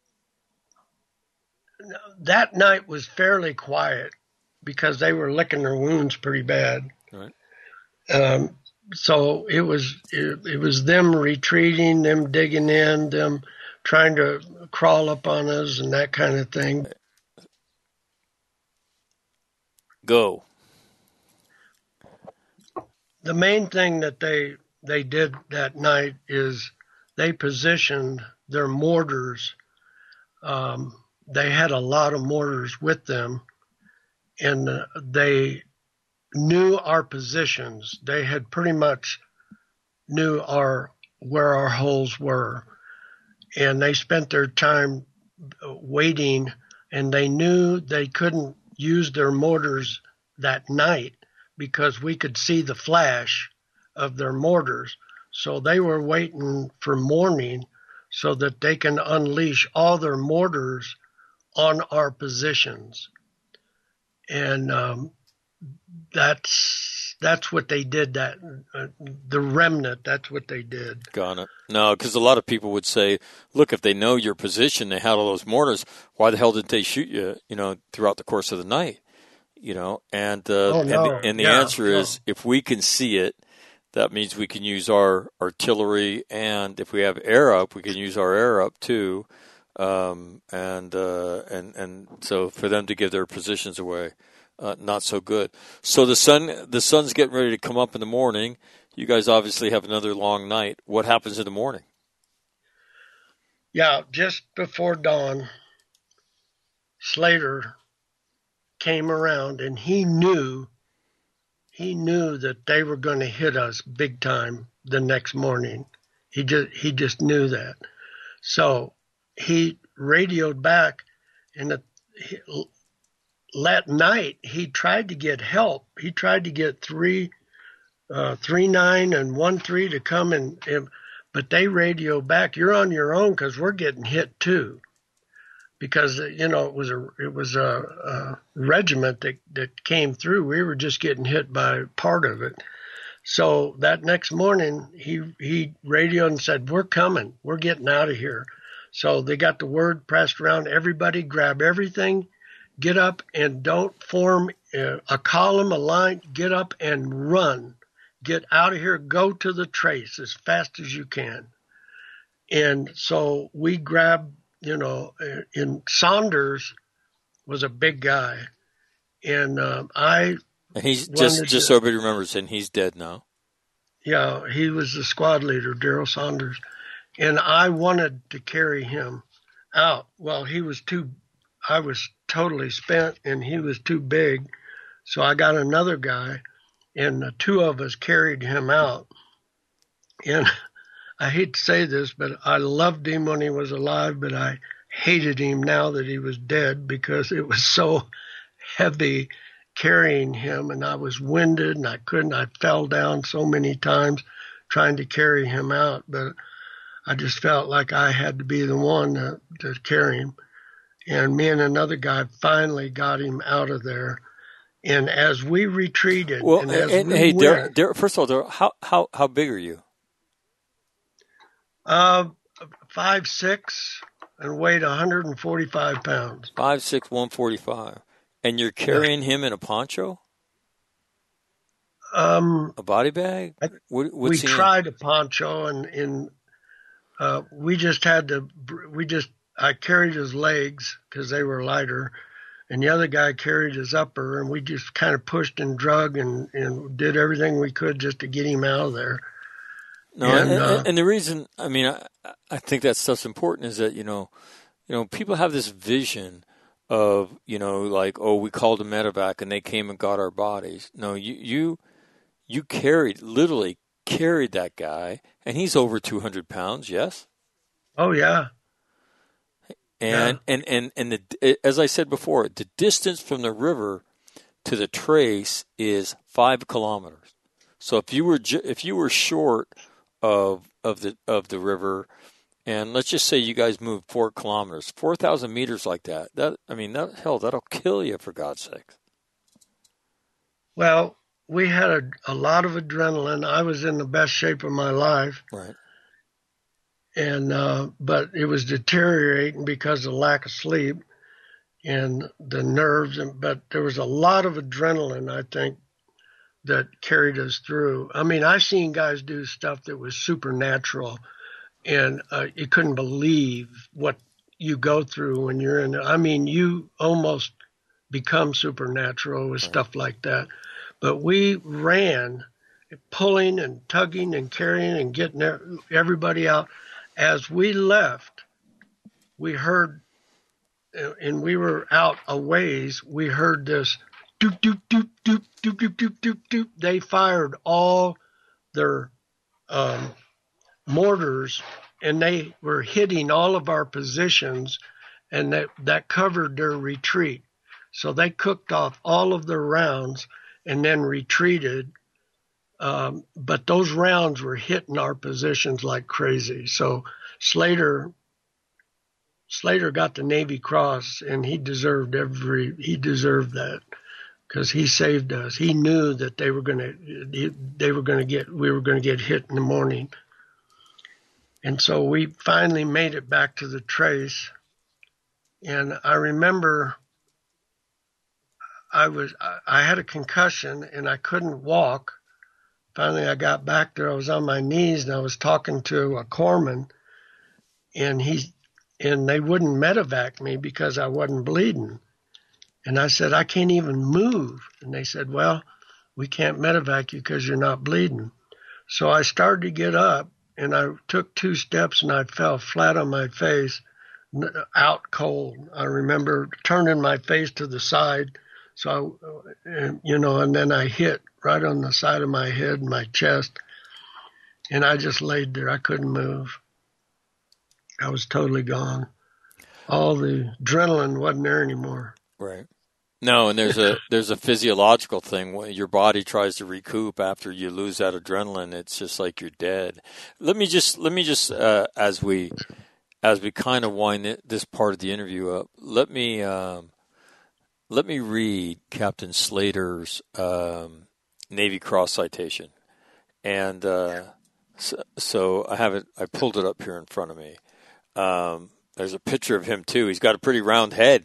night was fairly quiet because they were licking their wounds pretty bad. Right. So it was them retreating, them digging in, them trying to crawl up on us and that kind of thing. Go. The main thing that they did that night is they positioned their mortars. They had a lot of mortars with them, and they knew our positions. They had pretty much knew where our holes were, and they spent their time waiting, and they knew they couldn't use their mortars that night because we could see the flash of their mortars. So they were waiting for morning so that they can unleash all their mortars on our positions. And that's what they did. That the remnant, that's what they did. Got it. No, because a lot of people would say, look, if they know your position, they had all those mortars, why the hell didn't they shoot you, throughout the course of the night? And the answer is, if we can see it, that means we can use our artillery, and if we have air up, we can use our air up too. And so for them to give their positions away, not so good. So the sun's getting ready to come up in the morning. You guys obviously have another long night. What happens in the morning? Yeah, just before dawn, Slater came around, and he knew that they were going to hit us big time the next morning. He just knew that. So he radioed back, and that night he tried to get help. He tried to get 3-9 and 1-3 to come but they radioed back, "You're on your own because we're getting hit too." Because it was a regiment that came through. We were just getting hit by part of it. So that next morning he radioed and said, "We're coming. We're getting out of here." So they got the word pressed around. Everybody grab everything, get up, and don't form a column, a line. Get up and run. Get out of here. Go to the trace as fast as you can. And so we grabbed, and Saunders was a big guy. And And he's just so everybody remembers, and he's dead now. Yeah, he was the squad leader, Daryl Saunders. And I wanted to carry him out. Well, I was totally spent, and he was too big. So I got another guy, and the two of us carried him out. And I hate to say this, but I loved him when he was alive, but I hated him now that he was dead because it was so heavy carrying him, and I was winded, and I fell down so many times trying to carry him out, but I just felt like I had to be the one to carry him. And me and another guy finally got him out of there. And as we retreated, Darryl, first of all, how big are you? 5'6" and weighed 145 pounds. 5'6", 145, and you're carrying him in a poncho? A body bag? We tried a poncho, and we just had to. I carried his legs because they were lighter, and the other guy carried his upper, and we just kind of pushed and drug and did everything we could just to get him out of there. No, and the reason, I think that stuff's important is that, people have this vision of, like, oh, we called a medevac and they came and got our bodies. No, you literally carried that guy, and he's over 200 pounds, yes? Oh, yeah. And as I said before, the distance from the river to the trace is 5 kilometers. So if you were short of the river, and let's just say you guys moved 4 kilometers, 4,000 meters like that. That'll kill you, for God's sake. Well, we had a lot of adrenaline. I was in the best shape of my life. Right. And but it was deteriorating because of lack of sleep and the nerves. But there was a lot of adrenaline, I think, that carried us through. I seen guys do stuff that was supernatural, and you couldn't believe what you go through when you're in it. You almost become supernatural with stuff like that. But we ran, pulling and tugging and carrying and getting everybody out. As we left, we heard, and we were out a ways, we heard this doop, doop, doop, doop, doop, doop, doop, doop, doop. They fired all their mortars, and they were hitting all of our positions, and that covered their retreat. So they cooked off all of their rounds and then retreated. But those rounds were hitting our positions like crazy. So Slater got the Navy Cross, and he deserved that, because he saved us. He knew that we were going to get hit in the morning. And so we finally made it back to the trace. And I remember I had a concussion and I couldn't walk. Finally, I got back there. I was on my knees and I was talking to a corpsman, and they wouldn't medevac me because I wasn't bleeding. And I said, I can't even move. And they said, well, we can't medevac you because you're not bleeding. So I started to get up, and I took 2 steps and I fell flat on my face, out cold. I remember turning my face to the side. So, and then I hit right on the side of my head and my chest, and I just laid there. I couldn't move. I was totally gone. All the adrenaline wasn't there anymore. Right. No, and there's a physiological thing when your body tries to recoup after you lose that adrenaline. It's just like you're dead. Let me just as we kind of wind this part of the interview up, let me read Captain Slater's Navy Cross citation, and so I have it. I pulled it up here in front of me. There's a picture of him too. He's got a pretty round head.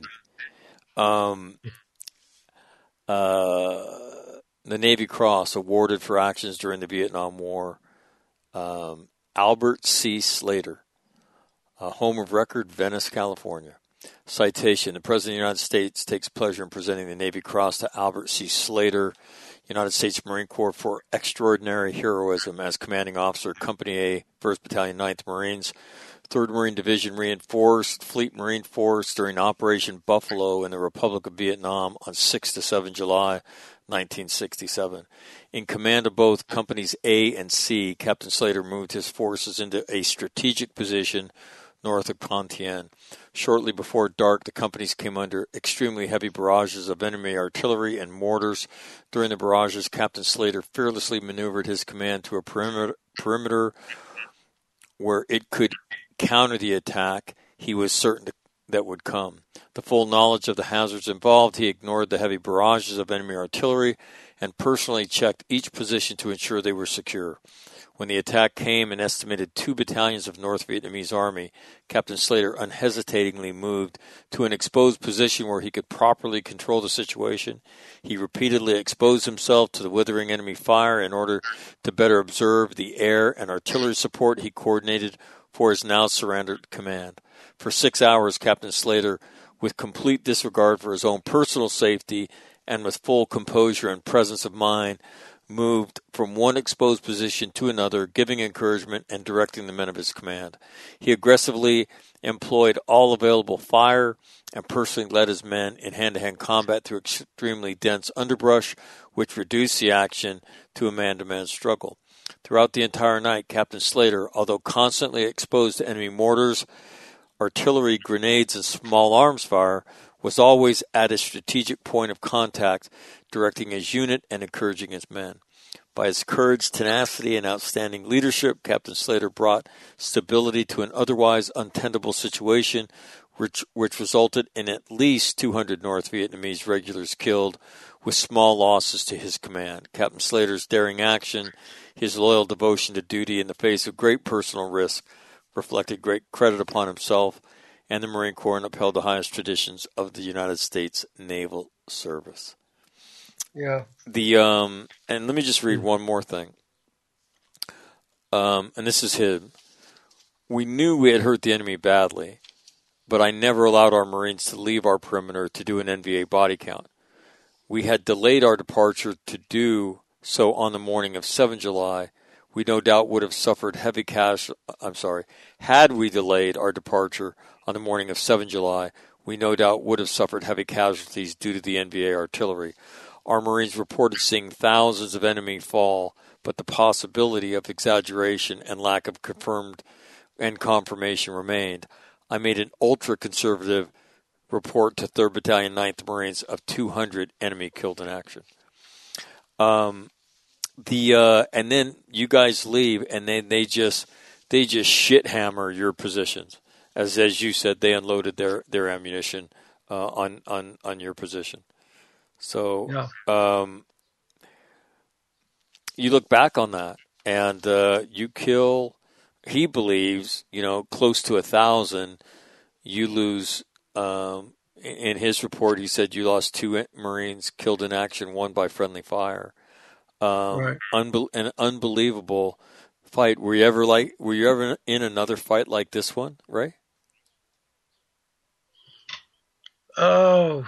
The Navy Cross awarded for actions during the Vietnam War. Albert C. Slater, home of record, Venice, California. Citation: the President of the United States takes pleasure in presenting the Navy Cross to Albert C. Slater, United States Marine Corps, for extraordinary heroism as commanding officer, Company A, 1st Battalion, 9th Marines, 3rd Marine Division Reinforced Fleet Marine Force during Operation Buffalo in the Republic of Vietnam on 6 to 7 July 1967. In command of both Companies A and C, Captain Slater moved his forces into a strategic position north of Con Thien. Shortly before dark, the companies came under extremely heavy barrages of enemy artillery and mortars. During the barrages, Captain Slater fearlessly maneuvered his command to a perimeter where it could counter the attack he was certain that would come. The full knowledge of the hazards involved, he ignored the heavy barrages of enemy artillery and personally checked each position to ensure they were secure. When the attack came, an estimated 2 battalions of North Vietnamese Army, Captain Slater unhesitatingly moved to an exposed position where he could properly control the situation. He repeatedly exposed himself to the withering enemy fire in order to better observe the air and artillery support he coordinated for his now surrendered command. For 6 hours, Captain Slater, with complete disregard for his own personal safety and with full composure and presence of mind, moved from one exposed position to another, giving encouragement and directing the men of his command. He aggressively employed all available fire and personally led his men in hand-to-hand combat through extremely dense underbrush, which reduced the action to a man-to-man struggle. Throughout the entire night, Captain Slater, although constantly exposed to enemy mortars, artillery, grenades, and small arms fire, was always at a strategic point of contact, directing his unit and encouraging his men. By his courage, tenacity, and outstanding leadership, Captain Slater brought stability to an otherwise untenable situation, which resulted in at least 200 North Vietnamese regulars killed, with small losses to his command. Captain Slater's daring action, his loyal devotion to duty in the face of great personal risk, reflected great credit upon himself and the Marine Corps, and upheld the highest traditions of the United States Naval Service. Yeah. And let me just read one more thing. And this is him. We knew we had hurt the enemy badly, but I never allowed our Marines to leave our perimeter to do an NVA body count. We had delayed our departure to do so on the morning of 7 July. We no doubt would have suffered heavy had we delayed our departure on the morning of 7 July, we no doubt would have suffered heavy casualties due to the NVA artillery. Our Marines reported seeing thousands of enemy fall, but the possibility of exaggeration and lack of confirmation remained. I made an ultra-conservative report to 3rd Battalion, 9th Marines of 200 enemy killed in action. And then you guys leave, and then they just shit hammer your positions. As you said, they unloaded their ammunition on your position. So you look back on that, and you kill. He believes, close to 1,000. You lose. In his report, he said you lost 2 Marines killed in action, 1 by friendly fire. Right. An unbelievable fight. Were you ever in another fight like this one, Ray? Oh,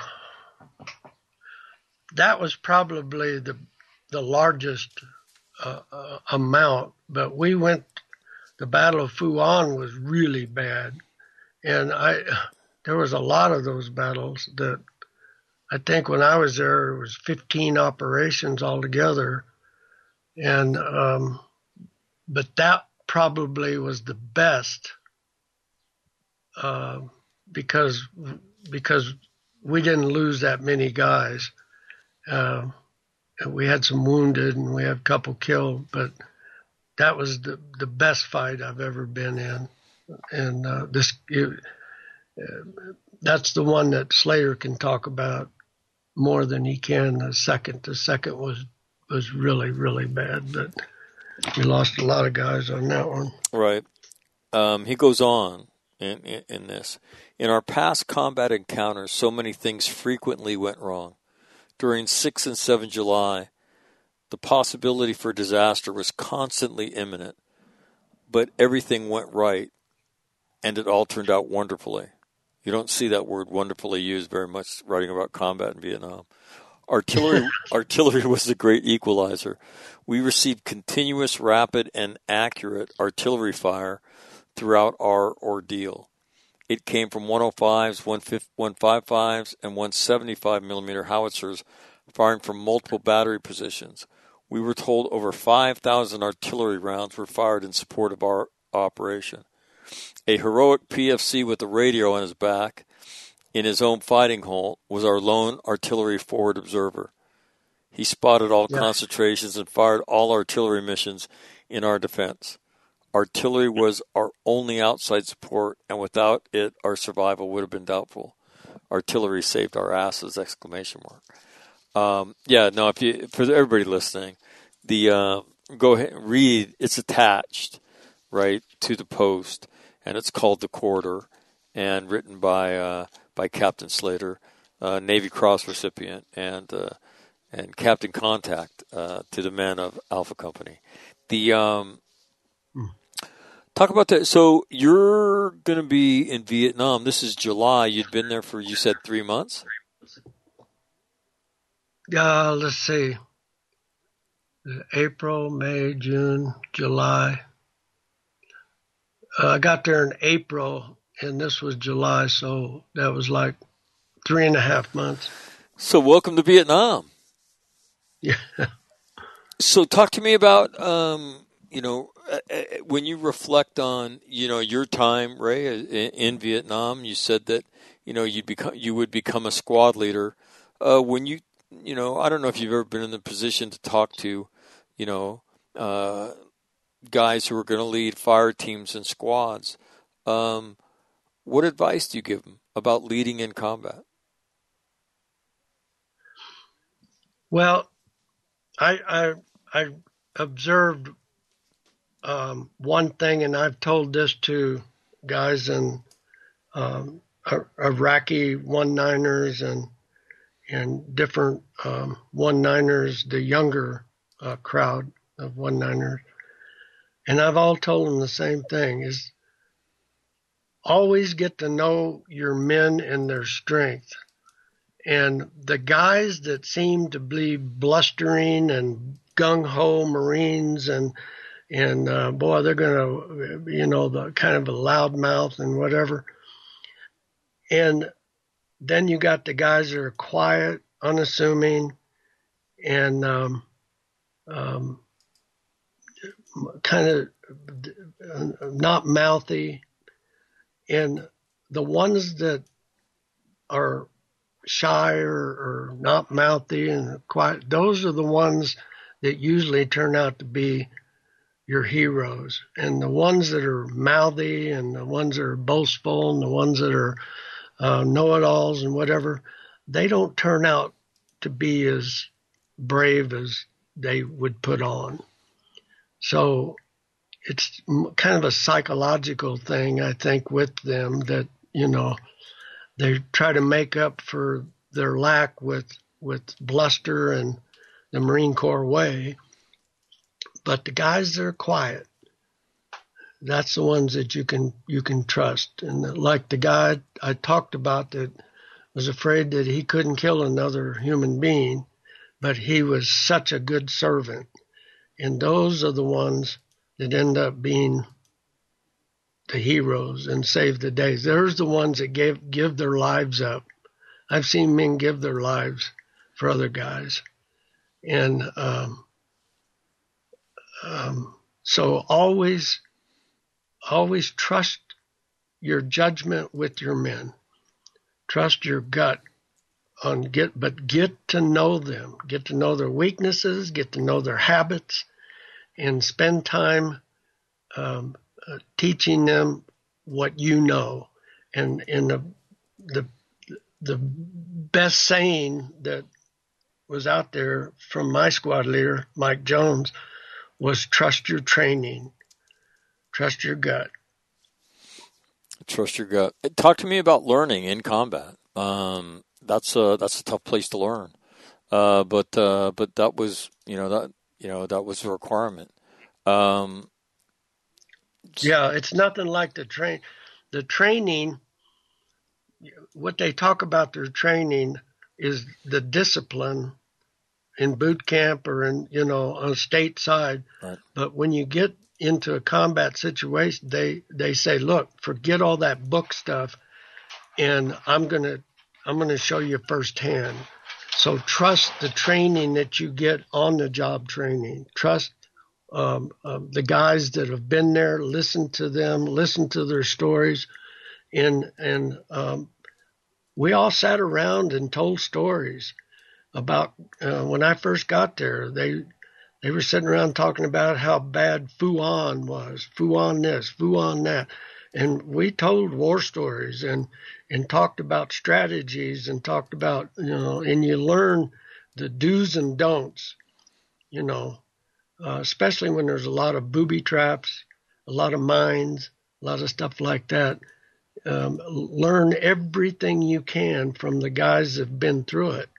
that was probably the largest amount. But the Battle of Phu On was really bad, and there was a lot of those battles that I think when I was there, it was 15 operations altogether. And, but that probably was the best, because we didn't lose that many guys. We had some wounded and we had a couple killed, but that was the best fight I've ever been in. And, that's the one that Slater can talk about more than he can the second. The second was really, really bad, but we lost a lot of guys on that one. Right. He goes on in this. In our past combat encounters, so many things frequently went wrong. During 6 and 7 July, the possibility for disaster was constantly imminent, but everything went right, and it all turned out wonderfully. You don't see that word wonderfully used very much writing about combat in Vietnam. Artillery was the great equalizer. We received continuous, rapid, and accurate artillery fire throughout our ordeal. It came from 105s, 155s, and 175 millimeter howitzers firing from multiple battery positions. We were told over 5,000 artillery rounds were fired in support of our operation. A heroic PFC with a radio on his back in his own fighting hole was our lone artillery forward observer. He spotted all concentrations and fired all artillery missions in our defense. Artillery was our only outside support, and without it, our survival would have been doubtful. Artillery saved our asses! ! For everybody listening, go ahead and read. It's attached, right, to the post. And it's called The Corridor, and written by Captain Slater, Navy Cross recipient, and Captain Contact to the men of Alpha Company. Talk about that. So you're going to be in Vietnam. This is July. You'd been there for, you said, 3 months? Let's see. April, May, June, July. I got there in April, and this was July, so that was like 3.5 months. So welcome to Vietnam. Yeah. So talk to me about, when you reflect on, your time, Ray, in Vietnam. You said that, you would become a squad leader. When I don't know if you've ever been in the position to talk to, guys who are going to lead fire teams and squads. What advice do you give them about leading in combat? Well, I observed one thing, and I've told this to guys in Iraqi 1-9ers and different 1-9ers, the younger crowd of 1-9ers. And I've all told them the same thing, is always get to know your men and their strength. And the guys that seem to be blustering and gung-ho Marines and boy, they're going to, the kind of a loudmouth and whatever. And then you got the guys that are quiet, unassuming, and kind of not mouthy. And the ones that are shy or not mouthy and quiet, those are the ones that usually turn out to be your heroes. And the ones that are mouthy and the ones that are boastful and the ones that are know-it-alls and whatever, they don't turn out to be as brave as they would put on. So it's kind of a psychological thing, I think, with them that, they try to make up for their lack with bluster and the Marine Corps way. But the guys that are quiet, that's the ones that you can trust. And like the guy I talked about that was afraid that he couldn't kill another human being, but he was such a good servant. And those are the ones that end up being the heroes and save the days. There's the ones that give their lives up. I've seen men give their lives for other guys. And so always trust your judgment with your men. Trust your gut but get to know them. Get to know their weaknesses, get to know their habits, and spend time teaching them what you know. And the best saying that was out there from my squad leader, Mike Jones, was trust your training, trust your gut. Trust your gut. Talk to me about learning in combat. That's a tough place to learn. But that was that was a requirement. Yeah, it's nothing like the training. What they talk about their training is the discipline in boot camp or in on state side. Right. But when you get into a combat situation, they say, look, forget all that book stuff, and I'm gonna show you firsthand. So trust the training that you get on the job training. Trust the guys that have been there. Listen to them. Listen to their stories, and we all sat around and told stories about when I first got there. They were sitting around talking about how bad Fuan was, Fuan this, Fuan that. And we told war stories and talked about strategies and talked about, and you learn the do's and don'ts, especially when there's a lot of booby traps, a lot of mines, a lot of stuff like that. Learn everything you can from the guys that have been through it.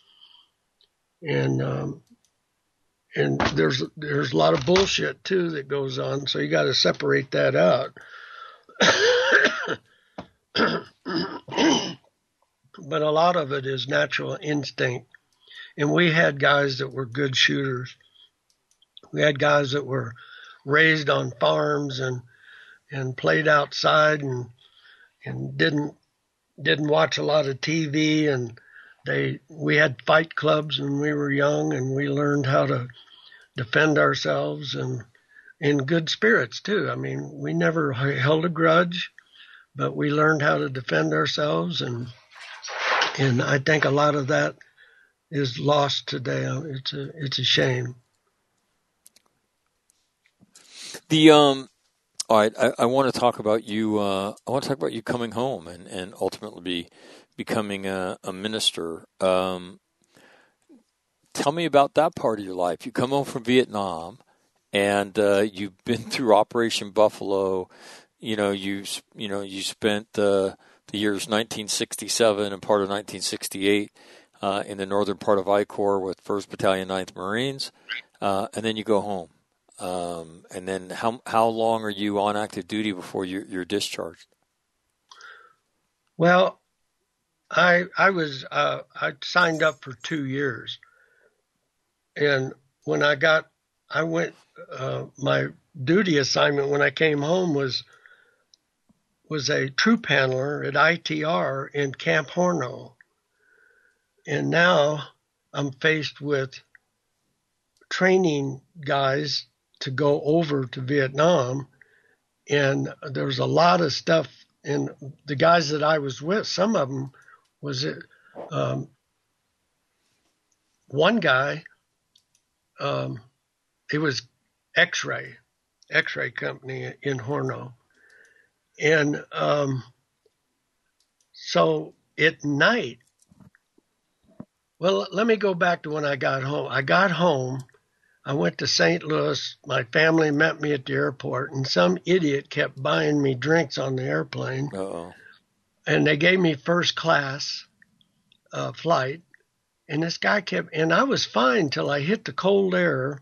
And there's a lot of bullshit too that goes on, so you got to separate that out. But a lot of it is natural instinct. And we had guys that were good shooters. We had guys that were raised on farms and played outside and didn't watch a lot of TV, and we had fight clubs when we were young, and we learned how to defend ourselves and in good spirits too. I mean, we never held a grudge, but we learned how to defend ourselves, and I think a lot of that is lost today. It's a shame. All right, I want to talk about you. I want to talk about you coming home and ultimately becoming a minister. Tell me about that part of your life. You come home from Vietnam, and you've been through Operation Buffalo. You spent the years 1967 and part of 1968 in the northern part of I Corps with 1st Battalion, 9th Marines, and then you go home. And then how long are you on active duty before you're discharged? Well, I signed up for 2 years, and when I went. My duty assignment when I came home was was a troop handler at ITR in Camp Horno. And now I'm faced with training guys to go over to Vietnam. And there's a lot of stuff. And the guys that I was with, some of them was one guy, it was X-ray company in Horno. And so at night, well, let me go back to when I got home. I got home, I went to St. Louis. My family met me at the airport, and some idiot kept buying me drinks on the airplane. Uh-oh. And they gave me first class flight. And this guy and I was fine till I hit the cold air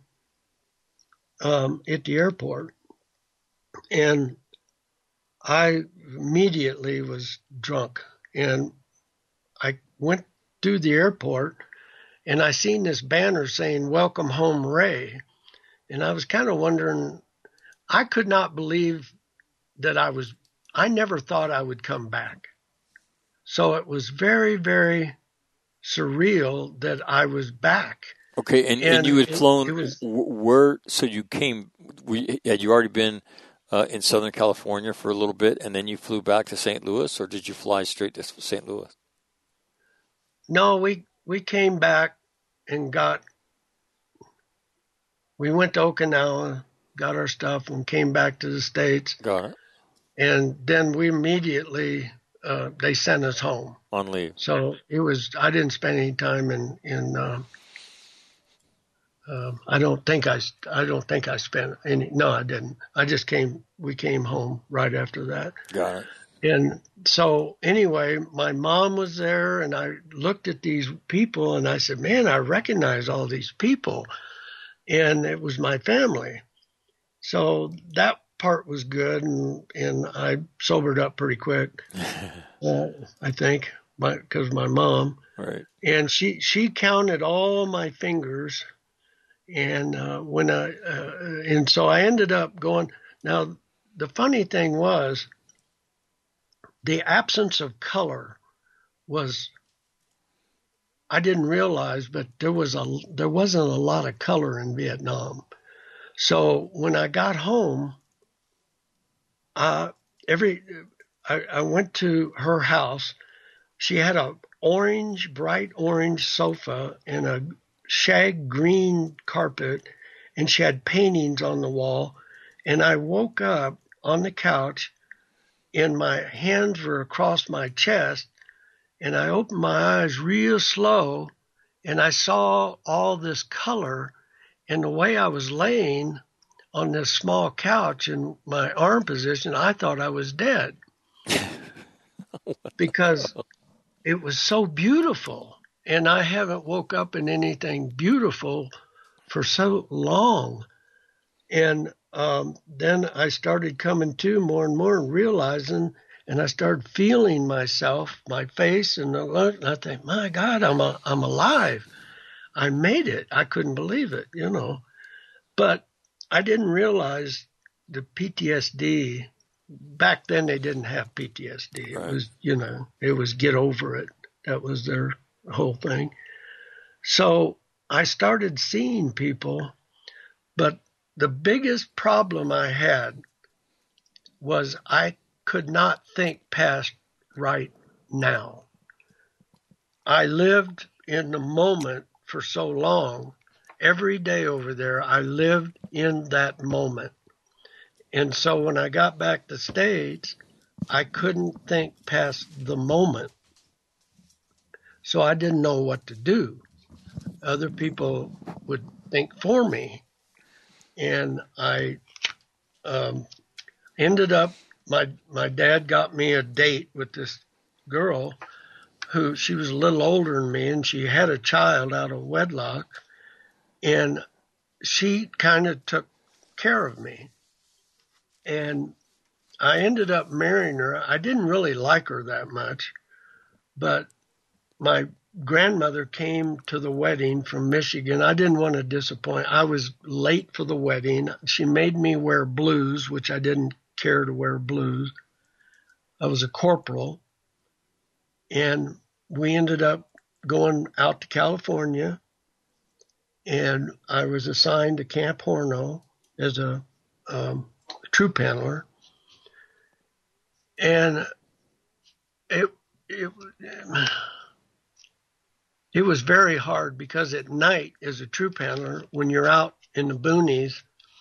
at the airport. And I immediately was drunk. And I went through the airport, and I seen this banner saying, "Welcome home, Ray." And I was kind of wondering, I could not believe that I never thought I would come back. So it was very, very surreal that I was back. Okay, and you had flown, where, so you came, had you already been in Southern California for a little bit, and then you flew back to St. Louis, or did you fly straight to St. Louis? No, we came back and we went to Okinawa, got our stuff, and came back to the States. Got it. And then we immediately, they sent us home. On leave. So I didn't spend any time I don't think I spent any, no, I didn't. We came home right after that. Got it. And so anyway, my mom was there, and I looked at these people and I said, man, I recognize all these people. And it was my family. So that part was good. And I sobered up pretty quick, I think, because my mom. Right. And she counted all my fingers. And and so I ended up going. Now, the funny thing was, the absence of color was, I didn't realize, but there wasn't a lot of color in Vietnam. So when I got home, I went to her house. She had a bright orange sofa and a shag green carpet, and she had paintings on the wall. And I woke up on the couch, and my hands were across my chest, and I opened my eyes real slow, and I saw all this color. And the way I was laying on this small couch in my arm position, I thought I was dead because it was so beautiful. And I haven't woke up in anything beautiful for so long. And then I started coming to more and more and realizing, and I started feeling myself, my face, and I think, my God, I'm alive. I made it. I couldn't believe it, But I didn't realize the PTSD. Back then, they didn't have PTSD. Right. It was, it was get over it. That was their whole thing. So I started seeing people, but the biggest problem I had was I could not think past right now. I lived in the moment for so long. Every day over there, I lived in that moment. And so when I got back to the States, I couldn't think past the moment. So I didn't know what to do. Other people would think for me. And I ended up, my dad got me a date with this girl who, she was a little older than me, and she had a child out of wedlock. And she kind of took care of me. And I ended up marrying her. I didn't really like her that much, but my grandmother came to the wedding from Michigan. I didn't want to disappoint. I was late for the wedding. She made me wear blues, which I didn't care to wear blues. I was a corporal, and we ended up going out to California, and I was assigned to Camp Horno as a troop handler, and it was very hard because at night as a troop handler, when you're out in the boonies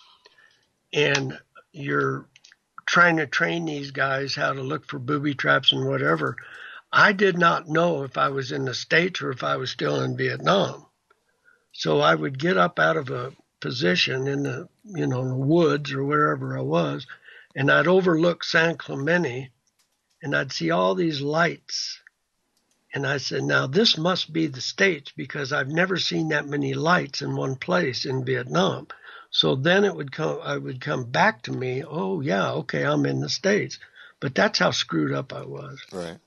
and you're trying to train these guys how to look for booby traps and whatever, I did not know if I was in the States or if I was still in Vietnam. So I would get up out of a position in the, the woods or wherever I was, and I'd overlook San Clemente, and I'd see all these lights. And I said, now this must be the States because I've never seen that many lights in one place in Vietnam. So then it would come back to me, oh yeah, okay, I'm in the States. But that's how screwed up I was.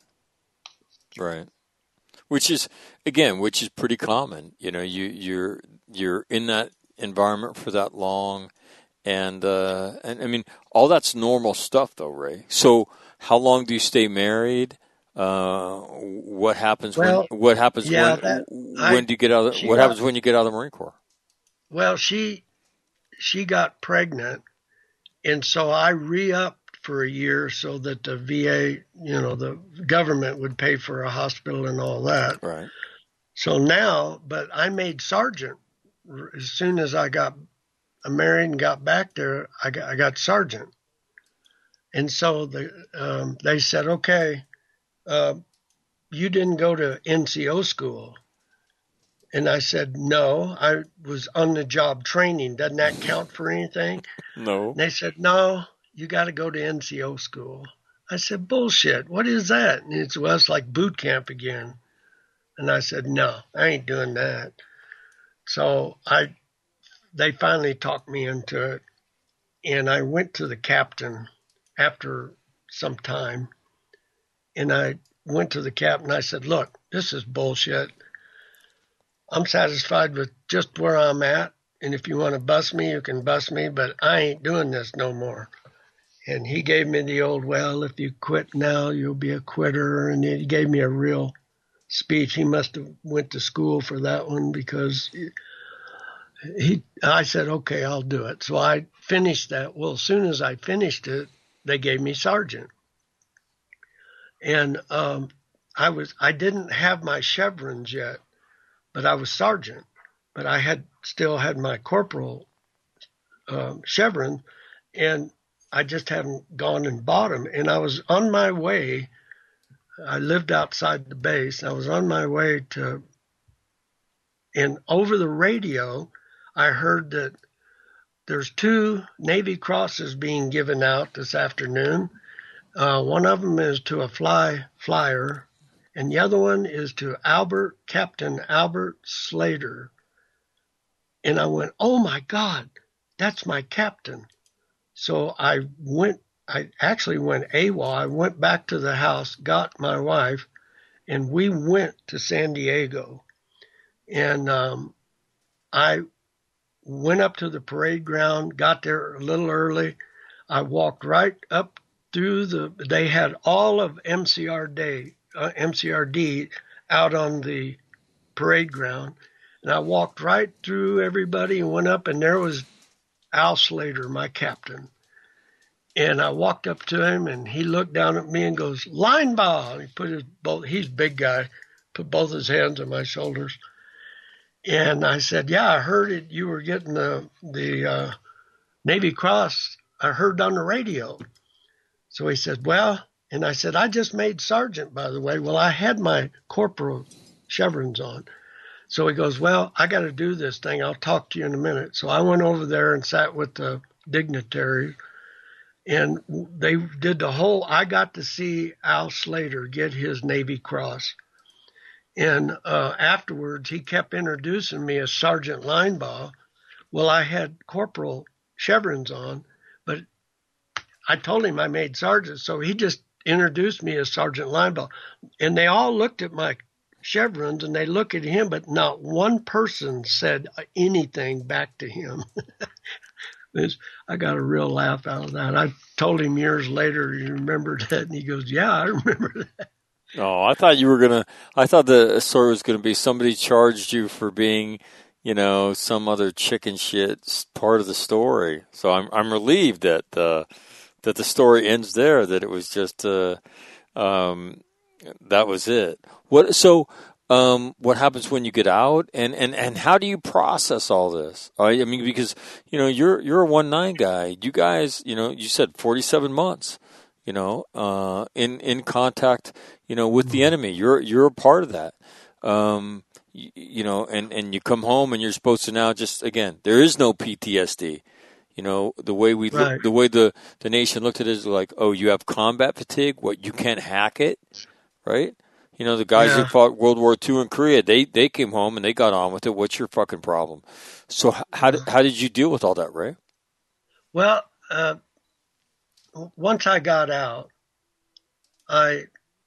Right. Which is pretty common. You're in that environment for that long, and I mean, all that's normal stuff, though, Ray. So, how long do you stay married? What happens when do you get out? What happens when you get out of the Marine Corps? Well, she got pregnant, and so I re-upped for a year so that the VA, the government would pay for a hospital and all that. Right. So now, but I made sergeant as soon as I got married and got back there. I got sergeant, and so they said, okay, you didn't go to NCO school. And I said, no, I was on the job training. Doesn't that count for anything? No. And they said, no, you got to go to NCO school. I said, bullshit. What is that? And it's like boot camp again. And I said, no, I ain't doing that. So they finally talked me into it. And I went to the captain after some time. And I went to the captain. I said, look, this is bullshit. I'm satisfied with just where I'm at, and if you want to bust me, you can bust me, but I ain't doing this no more. And he gave me the old, well, if you quit now, you'll be a quitter, and he gave me a real speech. He must have went to school for that one because I said, okay, I'll do it. So I finished that. Well, as soon as I finished it, they gave me sergeant. And I didn't have my chevrons yet. But I was sergeant, but I still had my corporal chevron, and I just hadn't gone and bought them. And I was on my way. I lived outside the base. I was on my way and over the radio, I heard that there's 2 Navy Crosses being given out this afternoon. One of them is to a flyer. And the other one is to Captain Albert Slater. And I went, oh my God, that's my captain. So I actually went AWOL. I went back to the house, got my wife, and we went to San Diego. And I went up to the parade ground, got there a little early. I walked right up through they had all of MCRD out on the parade ground. And I walked right through everybody and went up, and there was Al Slater, my captain. And I walked up to him, and he looked down at me and goes, line ball. He put he's a big guy, put both his hands on my shoulders. And I said, yeah, I heard it. You were getting the Navy Cross. I heard on the radio. So he said, well, and I said, I just made sergeant, by the way. Well, I had my corporal chevrons on. So he goes, well, I got to do this thing. I'll talk to you in a minute. So I went over there and sat with the dignitary, and they did I got to see Al Slater get his Navy Cross. And afterwards, he kept introducing me as Sergeant Linebaugh. Well, I had corporal chevrons on, but I told him I made sergeant, so he just introduced me as Sergeant Linebaugh. And they all looked at my chevrons, and they looked at him, but not one person said anything back to him. I got a real laugh out of that. I told him years later, you remember that? And he goes, yeah, I remember that. Oh, I thought the story was going to be somebody charged you for being, some other chicken shit part of the story. So I'm relieved that the story ends there, that it was just, that was it. What happens when you get out, and how do you process all this? I mean, because you're a 1-9 guy. You guys, you said 47 months, in contact, with the enemy. You're a part of that, and you come home and you're supposed to now just, again, there is no PTSD. The way we look, the way the nation looked at it is like, oh, you have combat fatigue. What, you can't hack it, right? The guys who fought World War II in Korea, they came home and they got on with it. What's your fucking problem? So how did you deal with all that, Ray? Well, once I got out, I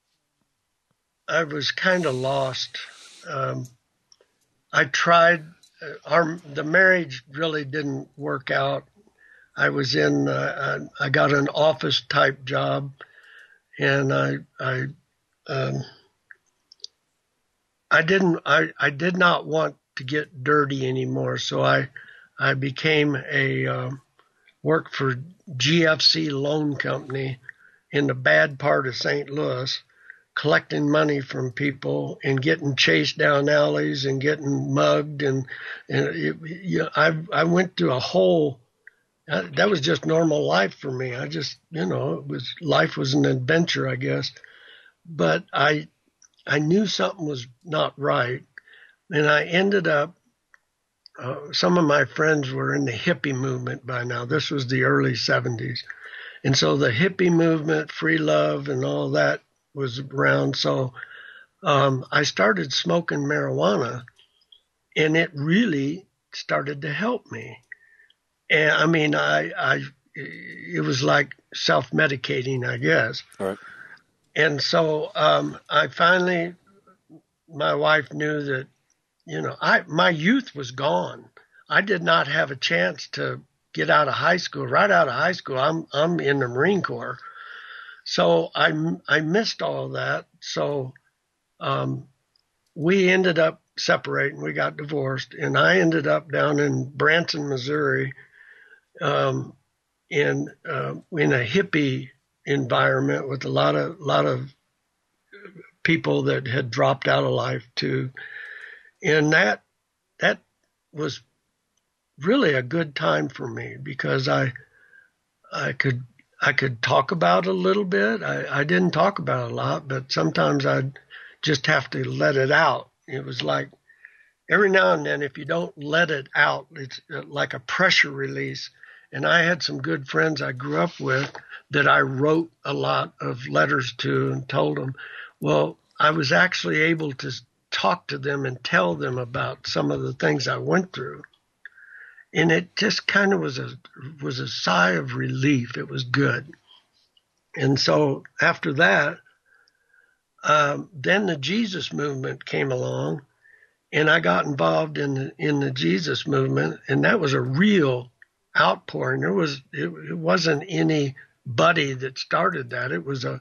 was kind of lost. I tried. The marriage really didn't work out. I was I got an office type job, and I did not want to get dirty anymore, so I became worked for GFC Loan Company in the bad part of St. Louis, collecting money from people and getting chased down alleys and getting mugged, and I went through a whole. That was just normal life for me. I just, life was an adventure, I guess, but I knew something was not right, and I ended up, some of my friends were in the hippie movement by now. This was the early 70s. And so the hippie movement, free love, and all that was around. So I started smoking marijuana, and it really started to help me. And I mean, it was like self-medicating, I guess. All right. And so I finally, my wife knew that, my youth was gone. I did not have a chance to get out of high school. Right out of high school, I'm in the Marine Corps. So I missed all that. So we ended up separating. We got divorced, and I ended up down in Branson, Missouri, in a hippie environment with a lot of people that had dropped out of life too, and that was really a good time for me because I could talk about it a little bit. I didn't talk about it a lot, but sometimes I'd just have to let it out. It was like every now and then, if you don't let it out, it's like a pressure release. And I had some good friends I grew up with that I wrote a lot of letters to and told them. Well, I was actually able to talk to them and tell them about some of the things I went through. And it just kind of was a sigh of relief. It was good. And so after that, then the Jesus movement came along, and I got involved in the Jesus movement, and that was a real outpouring. It wasn't anybody that started that. It was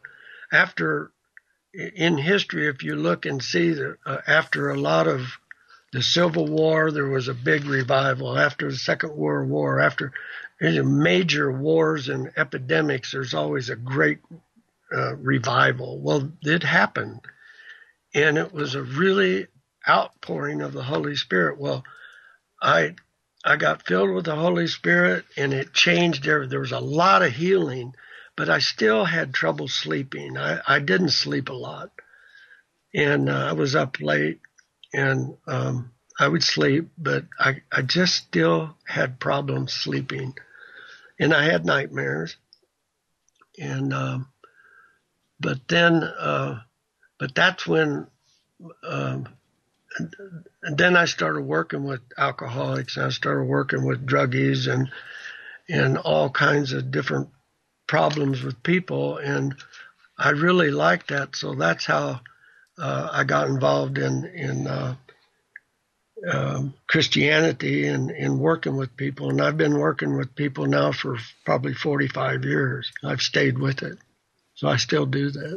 in history, if you look and see that after a lot of the Civil War, there was a big revival. After the Second World War, after major wars and epidemics, there's always a great revival. Well, it happened, and it was a really outpouring of the Holy Spirit. Well, I got filled with the Holy Spirit, and it changed everything. There was a lot of healing, but I still had trouble sleeping. I didn't sleep a lot, and I was up late, and I would sleep, but I just still had problems sleeping, and I had nightmares. And but that's when. And then I started working with alcoholics, and I started working with druggies and all kinds of different problems with people, and I really liked that. So that's how I got involved in Christianity and working with people. And I've been working with people now for probably 45 years. I've stayed with it. So I still do that.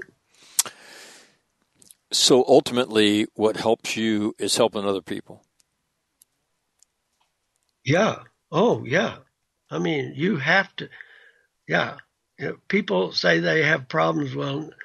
So ultimately, what helps you is helping other people. Yeah. Oh, yeah. I mean, you have to. Yeah. People say they have problems.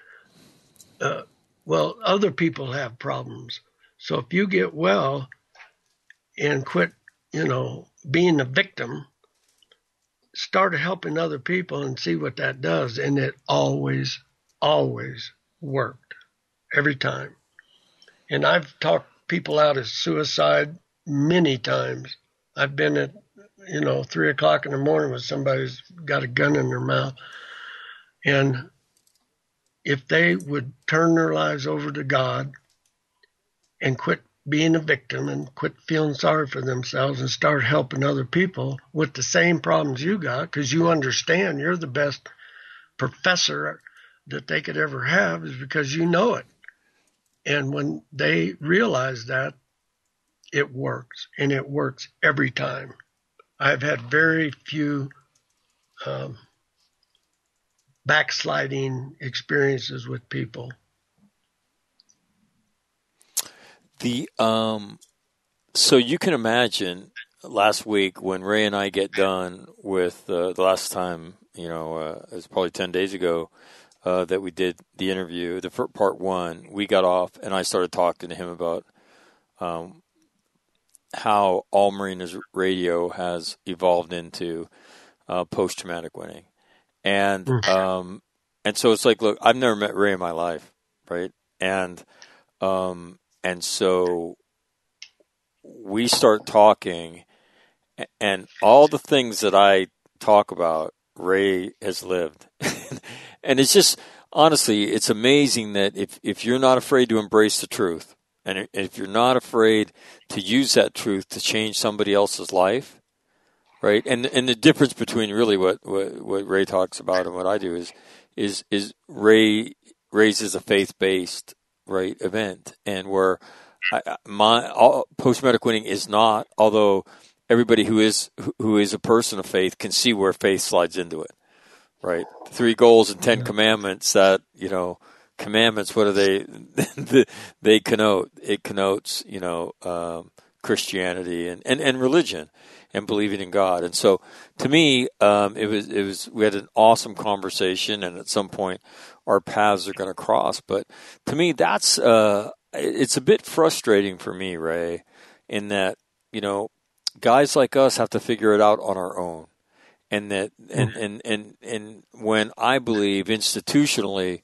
Well, other people have problems. So if you get well and quit, being a victim, start helping other people and see what that does. And it always, always worked every time. And I've talked people out of suicide many times. I've been at, 3 o'clock in the morning with somebody who's got a gun in their mouth. And if they would turn their lives over to God and quit being a victim and quit feeling sorry for themselves and start helping other people with the same problems you got, because you understand you're the best professor that they could ever have, is because you know it. And when they realize that, it works, and it works every time. I've had very few backsliding experiences with people. So you can imagine last week when Ray and I get done with the last time, it was probably 10 days ago that we did the interview, the first part one, we got off and I started talking to him about how All Marine Radio has evolved into post-traumatic winning. And so it's like, look, I've never met Ray in my life, right? And so we start talking, and all the things that I talk about, Ray has lived. And it's just, honestly, it's amazing that if you're not afraid to embrace the truth, and if you're not afraid to use that truth to change somebody else's life, right? And the difference between really what Ray talks about and what I do is Ray raises a faith-based, right, event, and where post-traumatic winning is not, although everybody who is a person of faith can see where faith slides into it, right? 3 goals and 10 commandments that, commandments, what are they? They connote, it connotes, Christianity and religion and believing in God. And so to me, it was, we had an awesome conversation, and at some point our paths are going to cross. But to me, that's, it's a bit frustrating for me, Ray, in that, guys like us have to figure it out on our own. And that, and when I believe institutionally,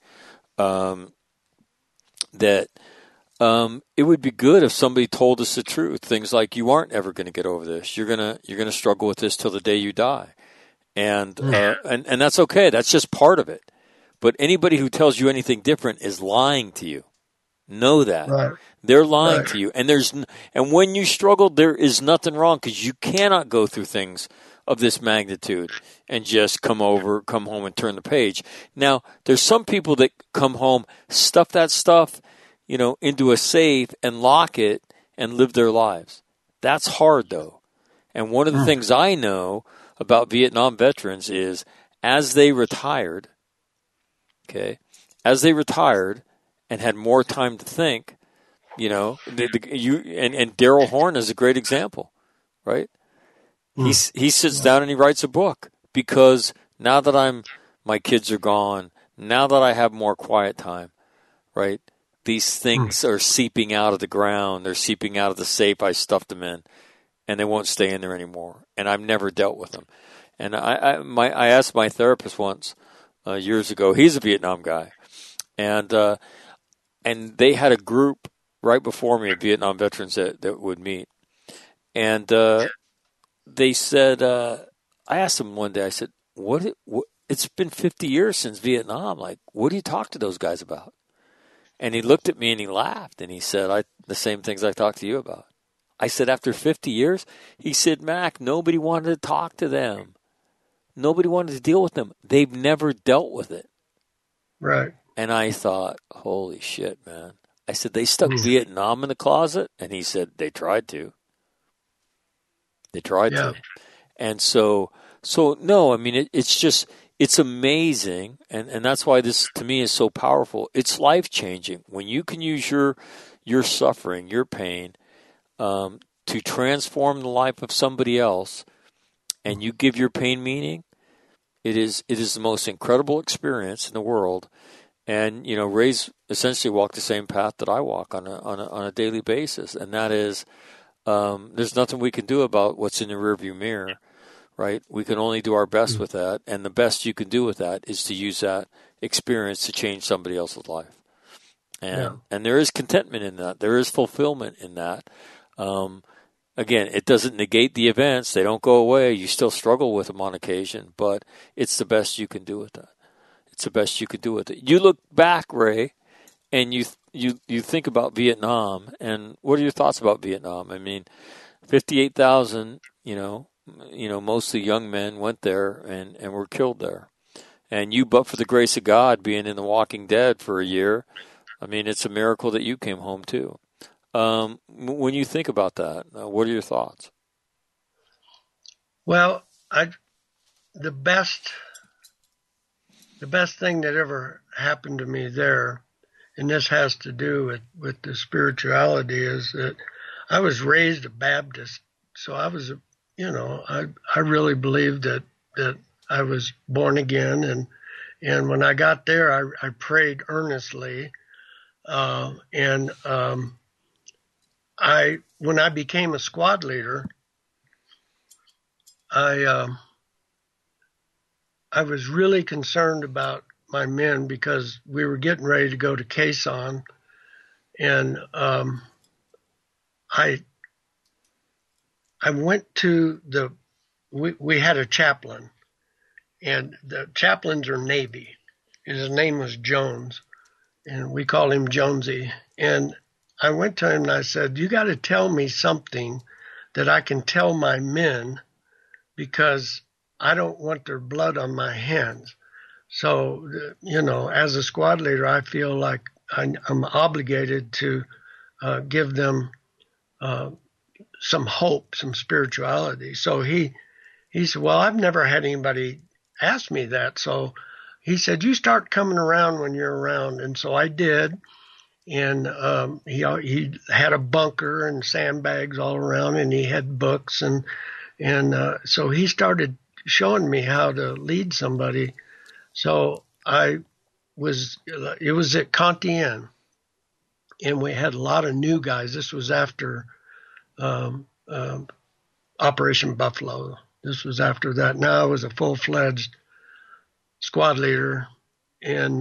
that it would be good if somebody told us the truth. Things like, you aren't ever going to get over this. You're gonna struggle with this till the day you die, and that's okay. That's just part of it. But anybody who tells you anything different is lying to you. Know that. Right. They're lying to you. And when you struggle, there is nothing wrong, because you cannot go through things of this magnitude and just come home and turn the page. Now, there's some people that come home, stuff that stuff, into a safe and lock it and live their lives. That's hard, though. And one of the things I know about Vietnam veterans is as they retired and had more time to think, and Daryl Horn is a great example, right? He sits down and he writes a book, because now that my kids are gone, now that I have more quiet time, right? These things are seeping out of the ground. They're seeping out of the safe I stuffed them in, and they won't stay in there anymore. And I've never dealt with them. And I asked my therapist once, years ago, he's a Vietnam guy, and they had a group right before me of Vietnam veterans that would meet. And they said, I asked them one day, I said, what it's been 50 years since Vietnam. Like, what do you talk to those guys about? And he looked at me and he laughed, and he said, the same things I talked to you about. I said, after 50 years? He said, Mac, nobody wanted to talk to them. Nobody wanted to deal with them. They've never dealt with it. Right. And I thought, holy shit, man. I said, they stuck Vietnam in the closet? And he said, they tried to. They tried Yeah. to. And so no, I mean, it's amazing. And that's why this to me is so powerful. It's life changing when you can use your suffering, your pain, to transform the life of somebody else, and you give your pain meaning. It is the most incredible experience in the world. And, you know, Ray's essentially walked the same path that I walk on a daily basis. And that is, there's nothing we can do about what's in the rearview mirror, right? We can only do our best with that. And the best you can do with that is to use that experience to change somebody else's life. And there is contentment in that. There is fulfillment in that. Again, it doesn't negate the events. They don't go away. You still struggle with them on occasion, but it's the best you can do with that. It's the best you could do with it. You look back, Ray, and you think about Vietnam, and what are your thoughts about Vietnam? I mean, 58,000, you know, mostly young men went there and were killed there. And you, but for the grace of God, being in The Walking Dead for a year, I mean, it's a miracle that you came home too. When you think about that, what are your thoughts? Well, the best thing that ever happened to me there, and this has to do with the spirituality, is that I was raised a Baptist. So I was, you know, I really believed that I was born again. And when I got there, I prayed earnestly. When I became a squad leader, I was really concerned about my men because we were getting ready to go to Khe Sanh, and I went to we had a chaplain, and the chaplains are Navy. His name was Jones, and we called him Jonesy. And I went to him and I said, "You got to tell me something that I can tell my men, because I don't want their blood on my hands." So, you know, as a squad leader, I feel like I'm obligated to give them some hope, some spirituality. So he said, "Well, I've never had anybody ask me that." So he said, "You start coming around when you're around." And so I did. And he had a bunker and sandbags all around, and he had books. And so he started showing me how to lead somebody. So it was at Con Thien, and we had a lot of new guys. This was after Operation Buffalo. This was after that. Now I was a full-fledged squad leader, and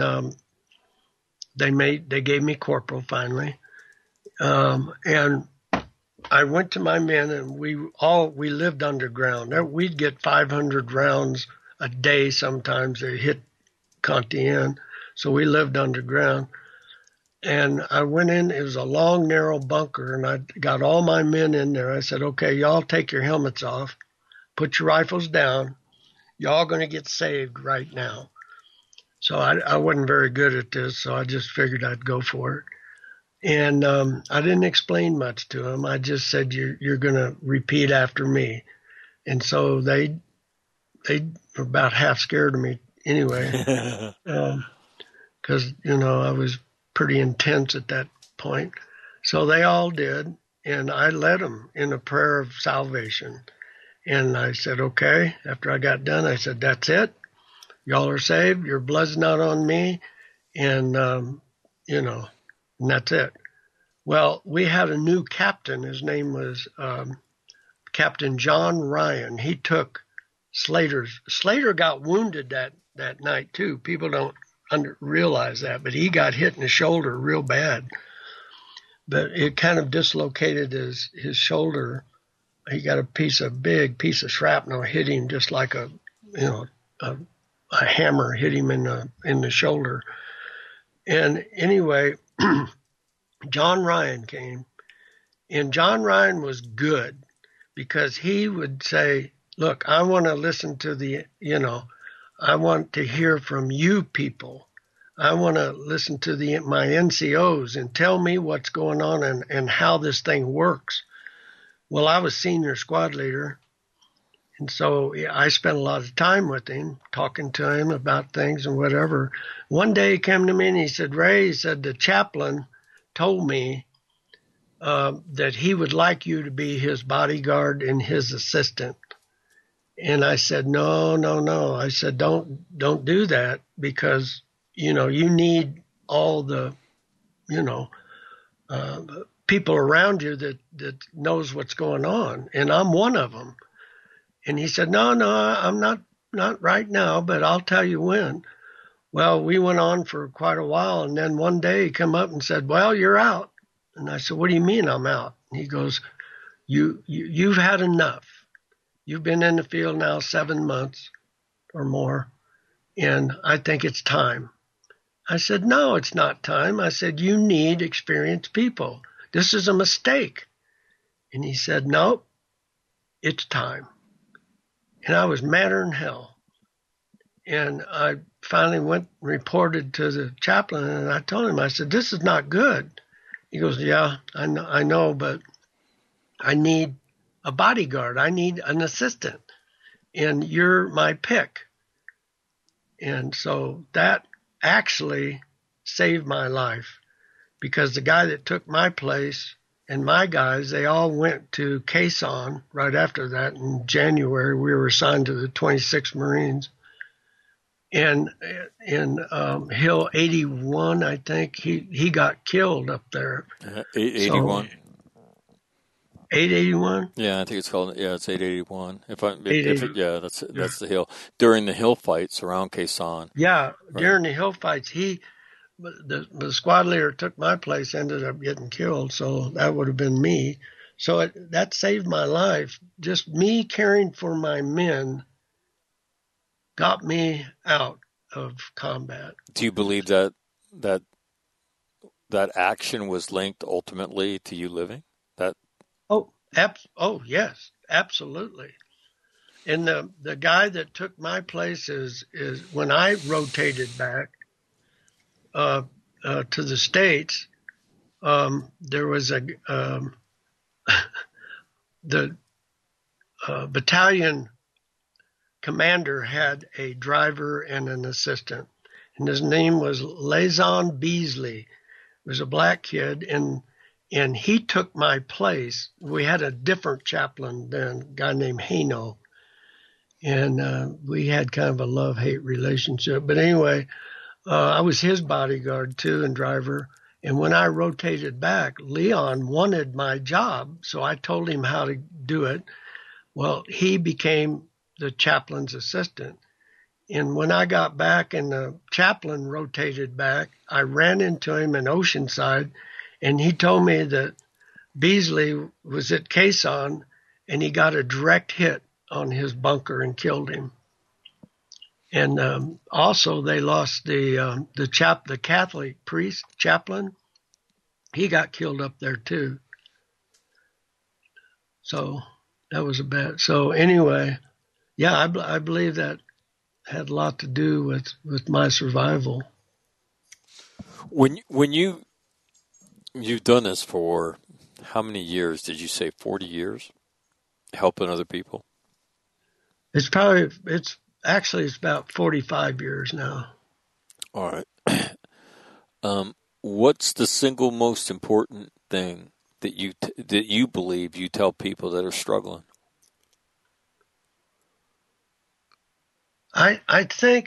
they gave me corporal finally. And I went to my men, and we lived underground. We'd get 500 rounds a day sometimes. They hit Con Thien, so we lived underground. And I went in. It was a long, narrow bunker, and I got all my men in there. I said, "Okay, y'all take your helmets off, put your rifles down. Y'all going to get saved right now." So I wasn't very good at this, so I just figured I'd go for it. And I didn't explain much to them. I just said, you're going to repeat after me. And so they were about half scared of me anyway, because, you know, I was pretty intense at that point. So they all did, and I led them in a prayer of salvation. And I said, "Okay," after I got done, I said, "That's it. Y'all are saved. Your blood's not on me." And, you know, and that's it. Well, we had a new captain. His name was Captain John Ryan. He took Slater got wounded that night too. People don't realize that, but he got hit in the shoulder real bad. But it kind of dislocated his shoulder. He got a big piece of shrapnel hit him, just like a hammer hit him in the shoulder. And anyway, John Ryan came, and John Ryan was good because he would say, "Look, I want to listen to I want to hear from you people. I want to listen to my NCOs and tell me what's going on and how this thing works." Well, I was senior squad leader, And so I spent a lot of time with him, talking to him about things and whatever. One day he came to me and he said, Ray, he said, the chaplain told me that he would like you to be his bodyguard and his assistant. And I said, no. I said, don't do that, because, you need all the, people around you that knows what's going on. And I'm one of them. And he said, no, I'm not right now, but I'll tell you when. Well, we went on for quite a while. And then one day he came up and said, well, you're out. And I said, what do you mean I'm out? And he goes, you've had enough. You've been in the field now 7 months or more, and I think it's time. I said, no, it's not time. I said, you need experienced people. This is a mistake. And he said, no, it's time. And I was madder than hell. And I finally went and reported to the chaplain, and I told him, I said, this is not good. He goes, yeah, I know, but I need a bodyguard. I need an assistant, and you're my pick. And so that actually saved my life, because the guy that took my place and my guys, they all went to Quezon right after that. In January, we were assigned to the 26th Marines. And in Hill 81, I think, he got killed up there. 881. 881? Yeah, I think it's called. Yeah, it's 881. That's the hill during the hill fights around Quezon. Yeah, right. During the hill fights, the squad leader took my place, ended up getting killed. So that would have been me. So that saved my life. Just me caring for my men got me out of combat. Do you believe that action was linked ultimately to you living? Oh, yes, absolutely. And the guy that took my place is when I rotated back to the States, there was the battalion commander had a driver and an assistant, and his name was Lazon Beasley. He was a black kid, and he took my place. We had a different chaplain then, a guy named Hano, and we had kind of a love-hate relationship. But anyway, I was his bodyguard too and driver. And when I rotated back, Leon wanted my job, so I told him how to do it. Well, he became the chaplain's assistant. And when I got back and the chaplain rotated back, I ran into him in Oceanside, and he told me that Beasley was at Quezon and he got a direct hit on his bunker and killed him. And also they lost the Catholic priest chaplain. He got killed up there too. So that was a bad. So anyway, yeah, I believe that had a lot to do with my survival. When you've done this for how many years? Did you say 40 years? Helping other people? It's about 45 years now. All right. What's the single most important thing that you believe you tell people that are struggling? I think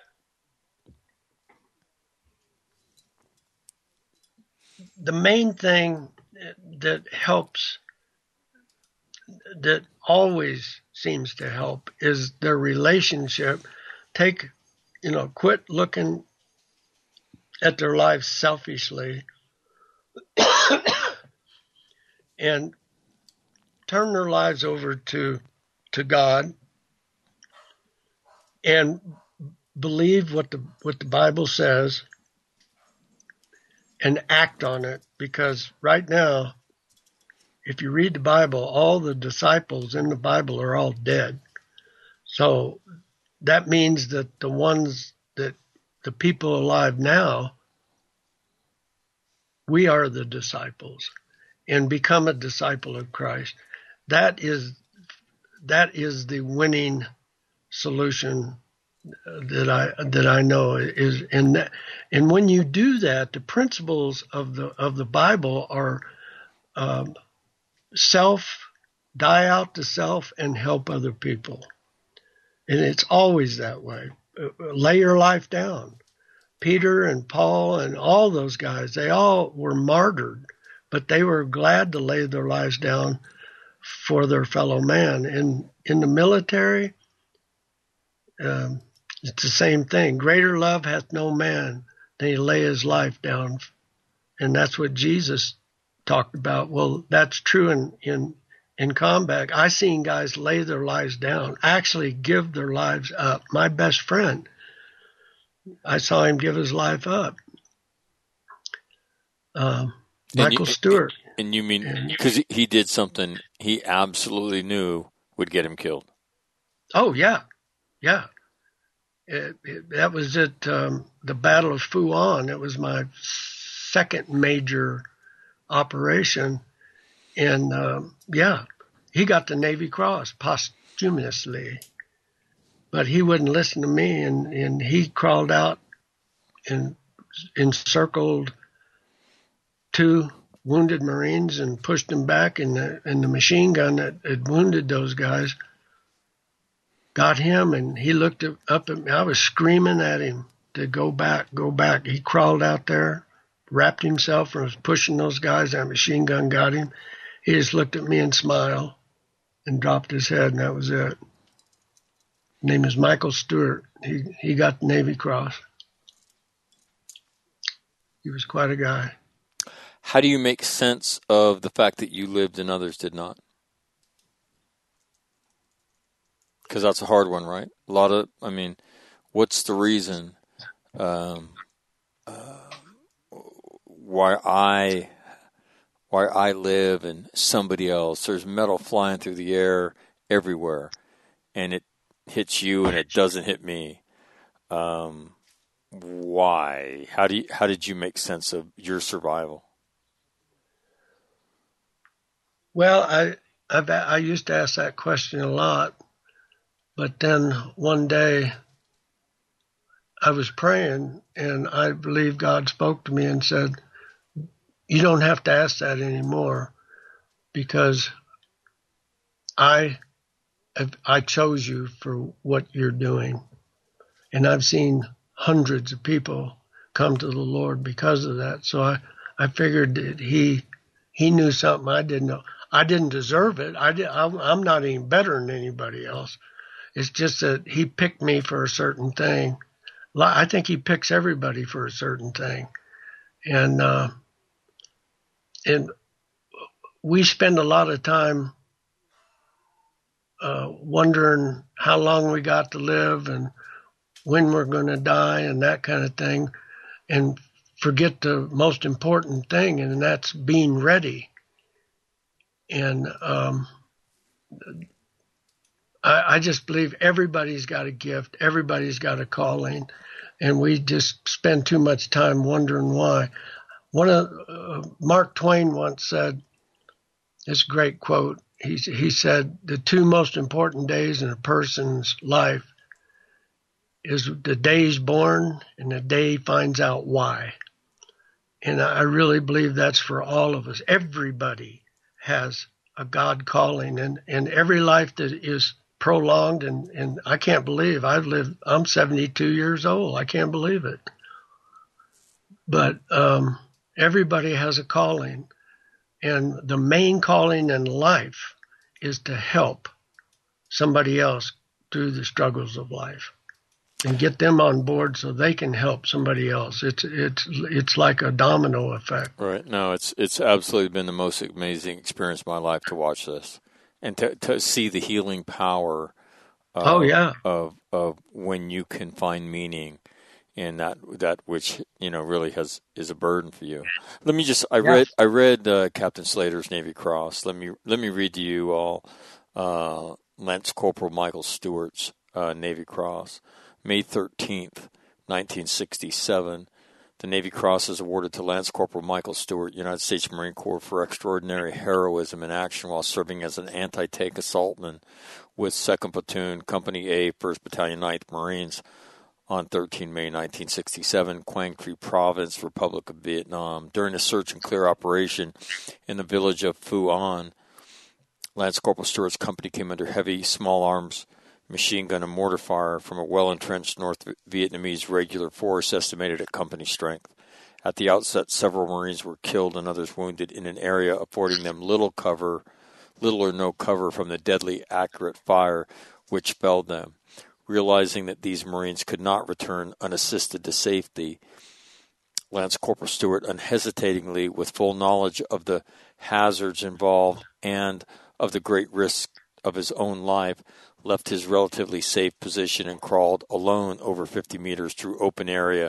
the main thing that helps, that always seems to help, is their relationship. Quit looking at their lives selfishly and turn their lives over to God and believe what the Bible says and act on it. Because right now, if you read the Bible, all the disciples in the Bible are all dead. So that means that the people alive now, we are the disciples, and become a disciple of Christ. That is that is the winning solution that I know is. And when you do that, the principles of the Bible are die out to self and help other people. And it's always that way. Lay your life down. Peter and Paul and all those guys, they all were martyred, but they were glad to lay their lives down for their fellow man. And in the military, it's the same thing. Greater love hath no man than he lay his life down. And that's what Jesus talked about. Well, that's true in combat. I seen guys lay their lives down, actually give their lives up. My best friend, I saw him give his life up. Michael Stewart. And you mean because he did something he absolutely knew would get him killed? Oh, yeah. Yeah. That was at the Battle of Phu On. It was my second major operation. And, he got the Navy Cross posthumously. But he wouldn't listen to me, and he crawled out and encircled 2 wounded Marines and pushed them back, and the machine gun that had wounded those guys got him, and he looked up at me. I was screaming at him to go back, go back. He crawled out there, wrapped himself, and was pushing those guys. That machine gun got him. He just looked at me and smiled and dropped his head, and that was it. His name is Michael Stewart. He got the Navy Cross. He was quite a guy. How do you make sense of the fact that you lived and others did not? Because that's a hard one, right? What's the reason why I live and somebody else? There's metal flying through the air everywhere, and it hits you and it doesn't hit me. Why? How did you make sense of your survival? Well, I used to ask that question a lot, but then one day I was praying, and I believe God spoke to me and said, "You don't have to ask that anymore, because I chose you for what you're doing." And I've seen hundreds of people come to the Lord because of that. So I figured that he knew something I didn't know. I didn't deserve it. I'm not any better than anybody else. It's just that he picked me for a certain thing. I think he picks everybody for a certain thing. And we spend a lot of time wondering how long we got to live and when we're going to die and that kind of thing, and forget the most important thing, and that's being ready. And I just believe everybody's got a gift, everybody's got a calling, and we just spend too much time wondering why. Mark Twain once said this great quote. He said, "The 2 most important days in a person's life is the day he's born and the day he finds out why." And I really believe that's for all of us. Everybody has a God calling, and every life that is prolonged, and I can't believe I'm 72 years old. I can't believe it. But everybody has a calling, and the main calling in life is to help somebody else through the struggles of life and get them on board so they can help somebody else. It's like a domino effect. Right. No, it's absolutely been the most amazing experience of my life to watch this and to see the healing power of when you can find meaning in that which really is a burden for you. Let me just I read Captain Slater's Navy Cross. Let me read to you all Lance Corporal Michael Stewart's Navy Cross. May 13th, 1967, The Navy Cross is awarded to Lance Corporal Michael Stewart, United States Marine Corps, for extraordinary heroism in action while serving as an anti-tank assaultman with 2nd Platoon, Company A, 1st Battalion, 9th Marines on 13 May 1967, Quang Tri Province, Republic of Vietnam. During a search and clear operation in the village of Phu An, Lance Corporal Stewart's company came under heavy small arms machine gun and mortar fire from a well-entrenched North Vietnamese regular force estimated at company strength. At the outset, several Marines were killed and others wounded in an area affording them little or no cover from the deadly accurate fire which felled them. Realizing that these Marines could not return unassisted to safety, Lance Corporal Stewart unhesitatingly, with full knowledge of the hazards involved and of the great risk of his own life, left his relatively safe position and crawled alone over 50 meters through open area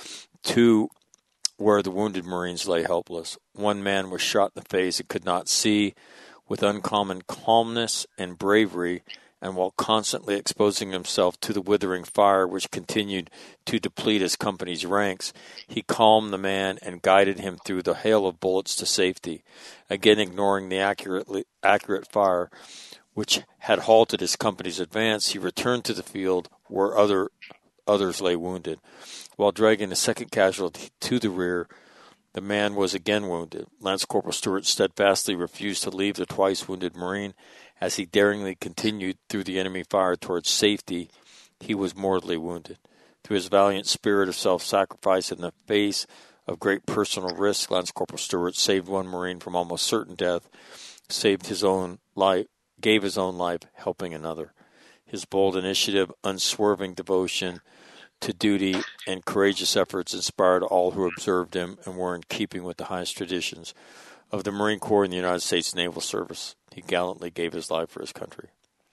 to where the wounded Marines lay helpless. One man was shot in the face and could not see. With uncommon calmness and bravery, and while constantly exposing himself to the withering fire which continued to deplete his company's ranks, he calmed the man and guided him through the hail of bullets to safety. Again, ignoring the accurate fire which had halted his company's advance, he returned to the field where others lay wounded. While dragging a second casualty to the rear, the man was again wounded. Lance Corporal Stewart steadfastly refused to leave the twice wounded Marine. As he daringly continued through the enemy fire towards safety, he was mortally wounded. Through his valiant spirit of self-sacrifice in the face of great personal risk, Lance Corporal Stewart saved one Marine from almost certain death, saved his own life, gave his own life, helping another. His bold initiative, unswerving devotion to duty, and courageous efforts inspired all who observed him and were in keeping with the highest traditions of the Marine Corps and the United States Naval Service. He gallantly gave his life for his country.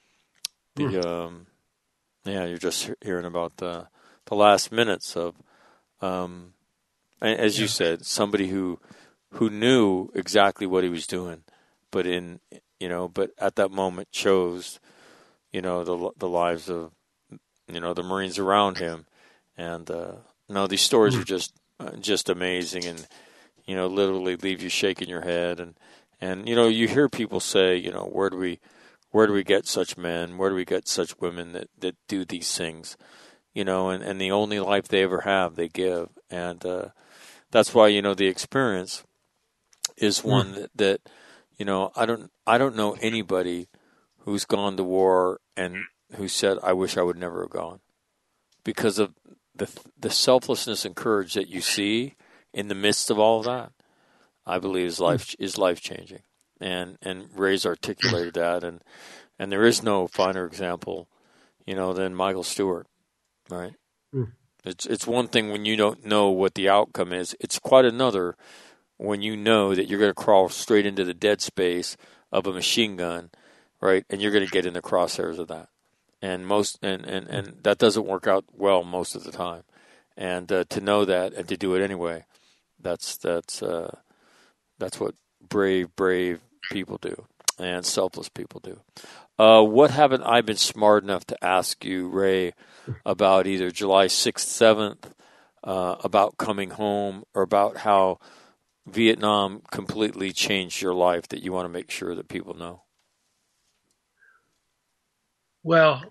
You're just hearing about the last minutes of, as you said, somebody who knew exactly what he was doing, but at that moment chose, the lives of, the Marines around him, and these stories are just amazing, and literally leave you shaking your head, and you hear people say, where do we get such men? Where do we get such women that do these things? And the only life they ever have, they give, and that's why the experience is one that I don't know anybody who's gone to war and who said, I wish I would never have gone, because of the selflessness and courage that you see in the midst of all of that. I believe is life changing, and Ray's articulated that, and there is no finer example, than Michael Stewart, right? It's one thing when you don't know what the outcome is. It's quite another when you know that you're going to crawl straight into the dead space of a machine gun, right? And you're going to get in the crosshairs of that, and that doesn't work out well most of the time, and to know that and to do it anyway, that's what brave people do and selfless people do. What haven't I been smart enough to ask you, Ray, about either July 6th, 7th, about coming home, or about how Vietnam completely changed your life that you want to make sure that people know? Well,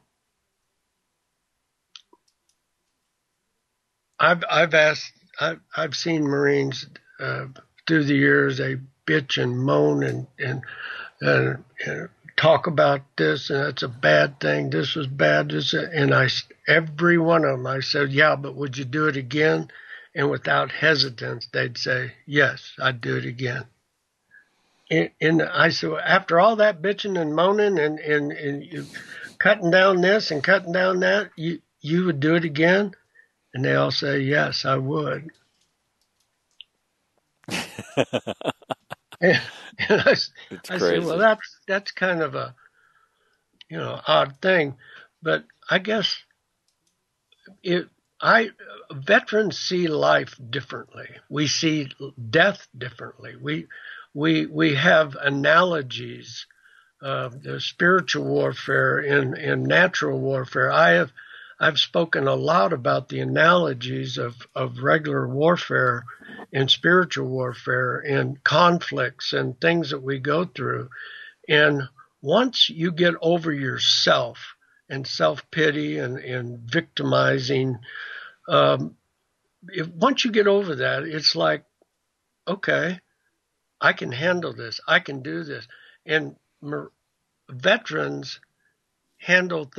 I've seen Marines through the years. They bitch and moan and talk about this, and that's a bad thing. This was bad. And every one of them, I said, yeah, but would you do it again? And without hesitance, they'd say, yes, I'd do it again. And I said, after all that bitching and moaning and cutting down this and cutting down that, you would do it again? And they all say, yes, I would. and I said, well, that's kind of a odd thing, but I guess veterans see life differently. We see death differently. We have analogies of the spiritual warfare and natural warfare. I've spoken a lot about the analogies of regular warfare and spiritual warfare and conflicts and things that we go through. And once you get over yourself and self-pity and victimizing, once you get over that, it's like, okay, I can handle this. I can do this. And veterans handle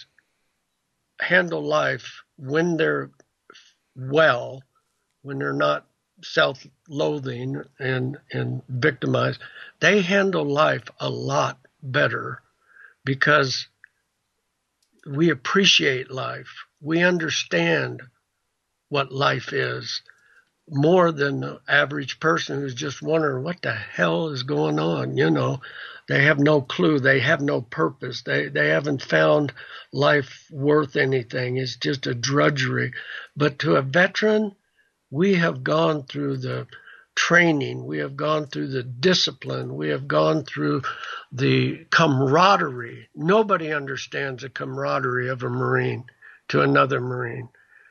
life when they're well, when they're not self-loathing and victimized. They handle life a lot better because we appreciate life. We understand what life is more than the average person who's just wondering what the hell is going on. They have no clue. They have no purpose. They haven't found life worth anything. It's just a drudgery. But to a veteran, we have gone through the training. We have gone through the discipline. We have gone through the camaraderie. Nobody understands the camaraderie of a Marine to another Marine.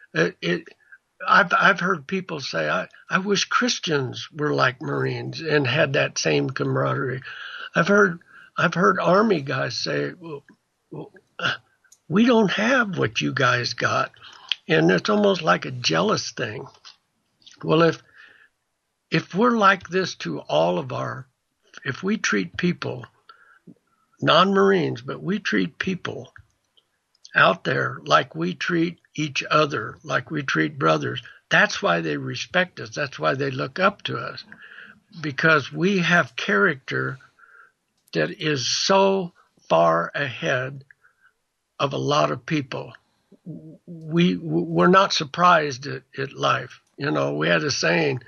I've heard people say, I wish Christians were like Marines and had that same camaraderie. I've heard Army guys say, well, we don't have what you guys got. And it's almost like a jealous thing. Well, if we're like this to if we treat people, non-Marines, but we treat people out there like we treat each other, like we treat brothers, that's why they respect us. That's why they look up to us, because we have character that is so far ahead of a lot of people. We're not surprised at life. We had a saying,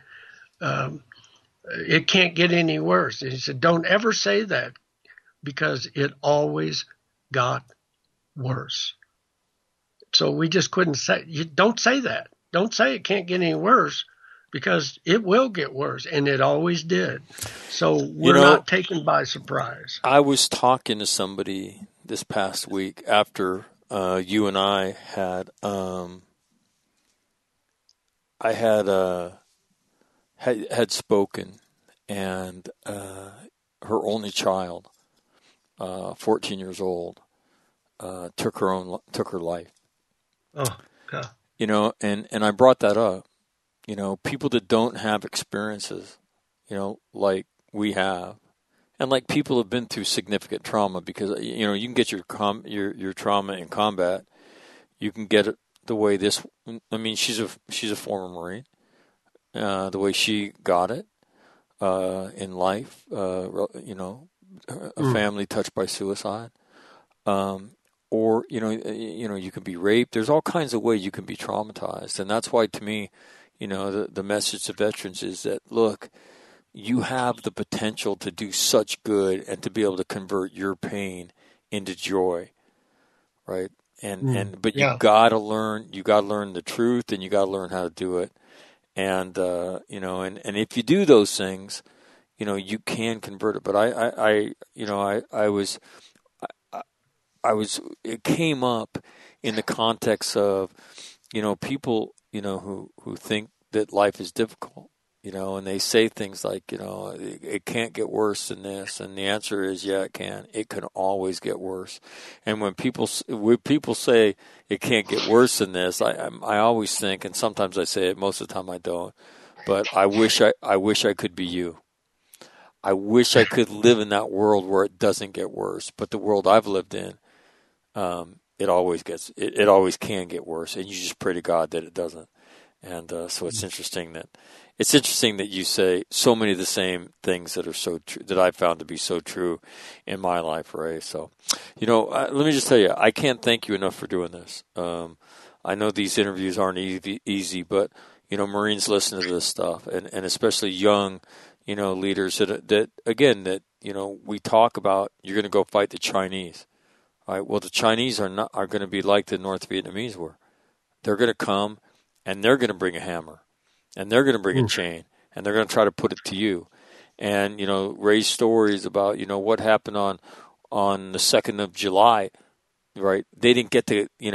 it can't get any worse. And he said, don't ever say that, because it always got worse. So we just couldn't say, don't say that. Don't say it can't get any worse, because it will get worse, and it always did. So we're not taken by surprise. I was talking to somebody this past week after you and I had had spoken, and her only child, 14 years old, took her life. Oh, God. And I brought that up. People that don't have experiences, like we have, and like people have been through significant trauma, because you can get your trauma in combat. You can get it the way this. I mean, she's a former Marine. The way she got it in life, a family touched by suicide, or you can be raped. There's all kinds of ways you can be traumatized, and that's why, to me, the message to veterans is that, look, you have the potential to do such good and to be able to convert your pain into joy, right? But you gotta learn the truth, and you gotta learn how to do it. And and if you do those things, you can convert it. But it came up in the context of, people, who think that life is difficult, and they say things like, it can't get worse than this. And the answer is, yeah, it can. It can always get worse. And when people say it can't get worse than this, I always think, and sometimes I say it, most of the time I don't, but I wish I could be you. I wish I could live in that world where it doesn't get worse. But the world I've lived in, it always can get worse, and you just pray to God that it doesn't. And so it's interesting that you say so many of the same things that are so true, that I've found to be so true in my life, Ray. So, let me just tell you, I can't thank you enough for doing this. I know these interviews aren't easy, but Marines listen to this stuff, and especially young, leaders that we talk about. You're going to go fight the Chinese. All right. Well, the Chinese are going to be like the North Vietnamese were. They're going to come, and they're going to bring a hammer, and they're going to bring a chain, and they're going to try to put it to you. And Ray's stories about what happened on the 2nd of July, right? They didn't get to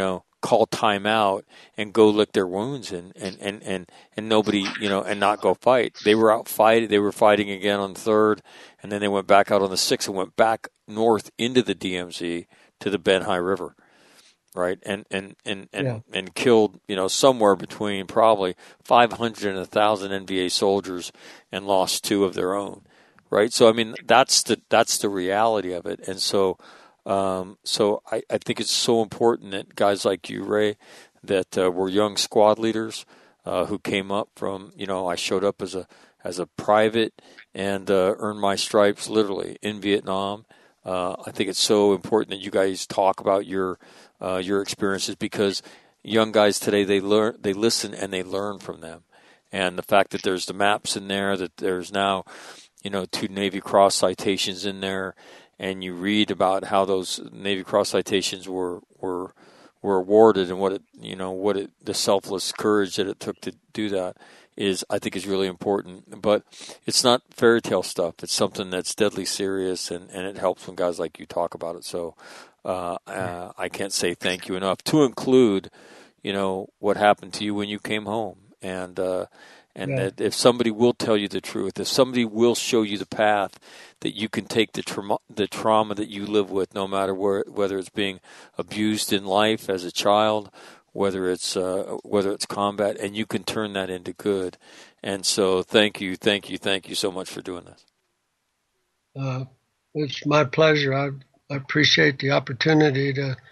call timeout and go lick their wounds and nobody, and not go fight. They were out fighting. They were fighting again on the 3rd, and then they went back out on the 6th and went back north into the DMZ to the Benhai River, right? And killed, somewhere between probably 500 and 1,000 NVA soldiers and lost 2 of their own, right? So, I mean, that's the reality of it. And so, I think it's so important that guys like you, Ray, that were young squad leaders who came up from, I showed up as a private and earned my stripes literally in Vietnam. I think it's so important that you guys talk about your experiences, because young guys today, they listen and they learn from them. And the fact that there's the maps in there, that there's now, 2 Navy Cross citations in there, and you read about how those Navy Cross citations were awarded and the selfless courage that it took to do that I think is really important. But it's not fairy tale stuff. It's something that's deadly serious, and it helps when guys like you talk about it. So I can't say thank you enough, to include, what happened to you when you came home. And that if somebody will tell you the truth, if somebody will show you the path, that you can take the trauma that you live with, no matter whether it's being abused in life as a child, whether it's combat, and you can turn that into good. And so, thank you so much for doing this. It's my pleasure. I appreciate the opportunity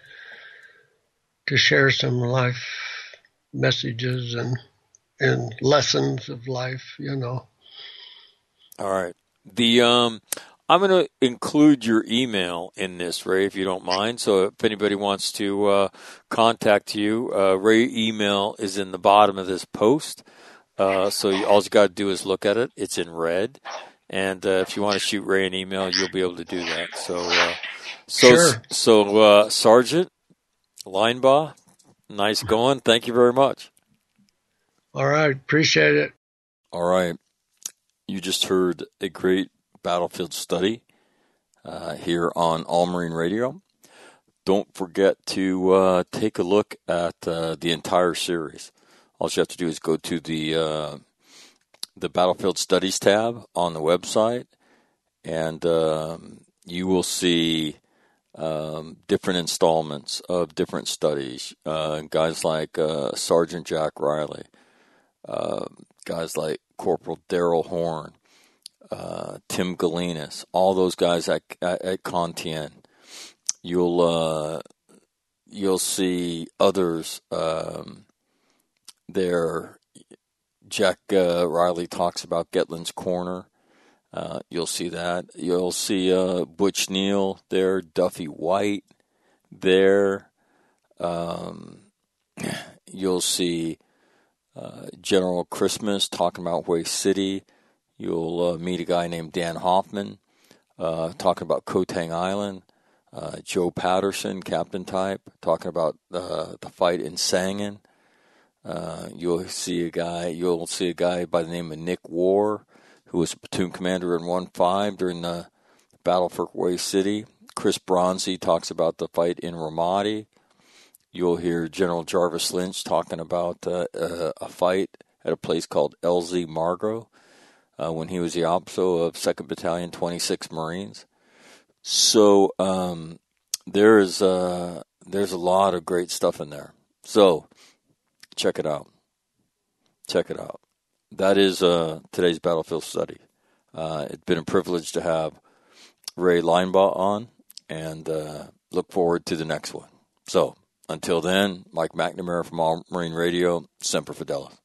to share some life messages and lessons of life, All right. I'm going to include your email in this, Ray, if you don't mind. So if anybody wants to contact you, Ray's email is in the bottom of this post. So all you got to do is look at it. It's in red. And if you want to shoot Ray an email, you'll be able to do that. Sure. So Sergeant Linebaugh, nice going. Thank you very much. All right. Appreciate it. All right. You just heard a great battlefield study here on All Marine Radio. Don't forget to take a look at the entire series. All you have to do is go to the Battlefield Studies tab on the website, and you will see different installments of different studies. Guys like Sergeant Jack Riley, guys like Corporal Daryl Horn, Tim Galinas, all those guys at Contien. You'll see others there. Jack Riley talks about Getlin's Corner. You'll see that. You'll see Butch Neal there, Duffy White there. You'll see General Christmas talking about Way City. You'll meet a guy named Dan Hoffman talking about Koh Tang Island. Joe Patterson, Captain Type, talking about the fight in Sangin. You'll see a guy by the name of Nick War, who was a platoon commander in 1-5 during the battle for Way City. Chris Bronzy talks about the fight in Ramadi. You'll hear General Jarvis Lynch talking about a fight at a place called LZ Margot when he was the OPSO of 2nd Battalion, 26 Marines. So there's a lot of great stuff in there. So check it out. That is today's battlefield study. It's been a privilege to have Ray Linebaugh on, and look forward to the next one. So until then, Mike McNamara from All Marine Radio, Semper Fidelis.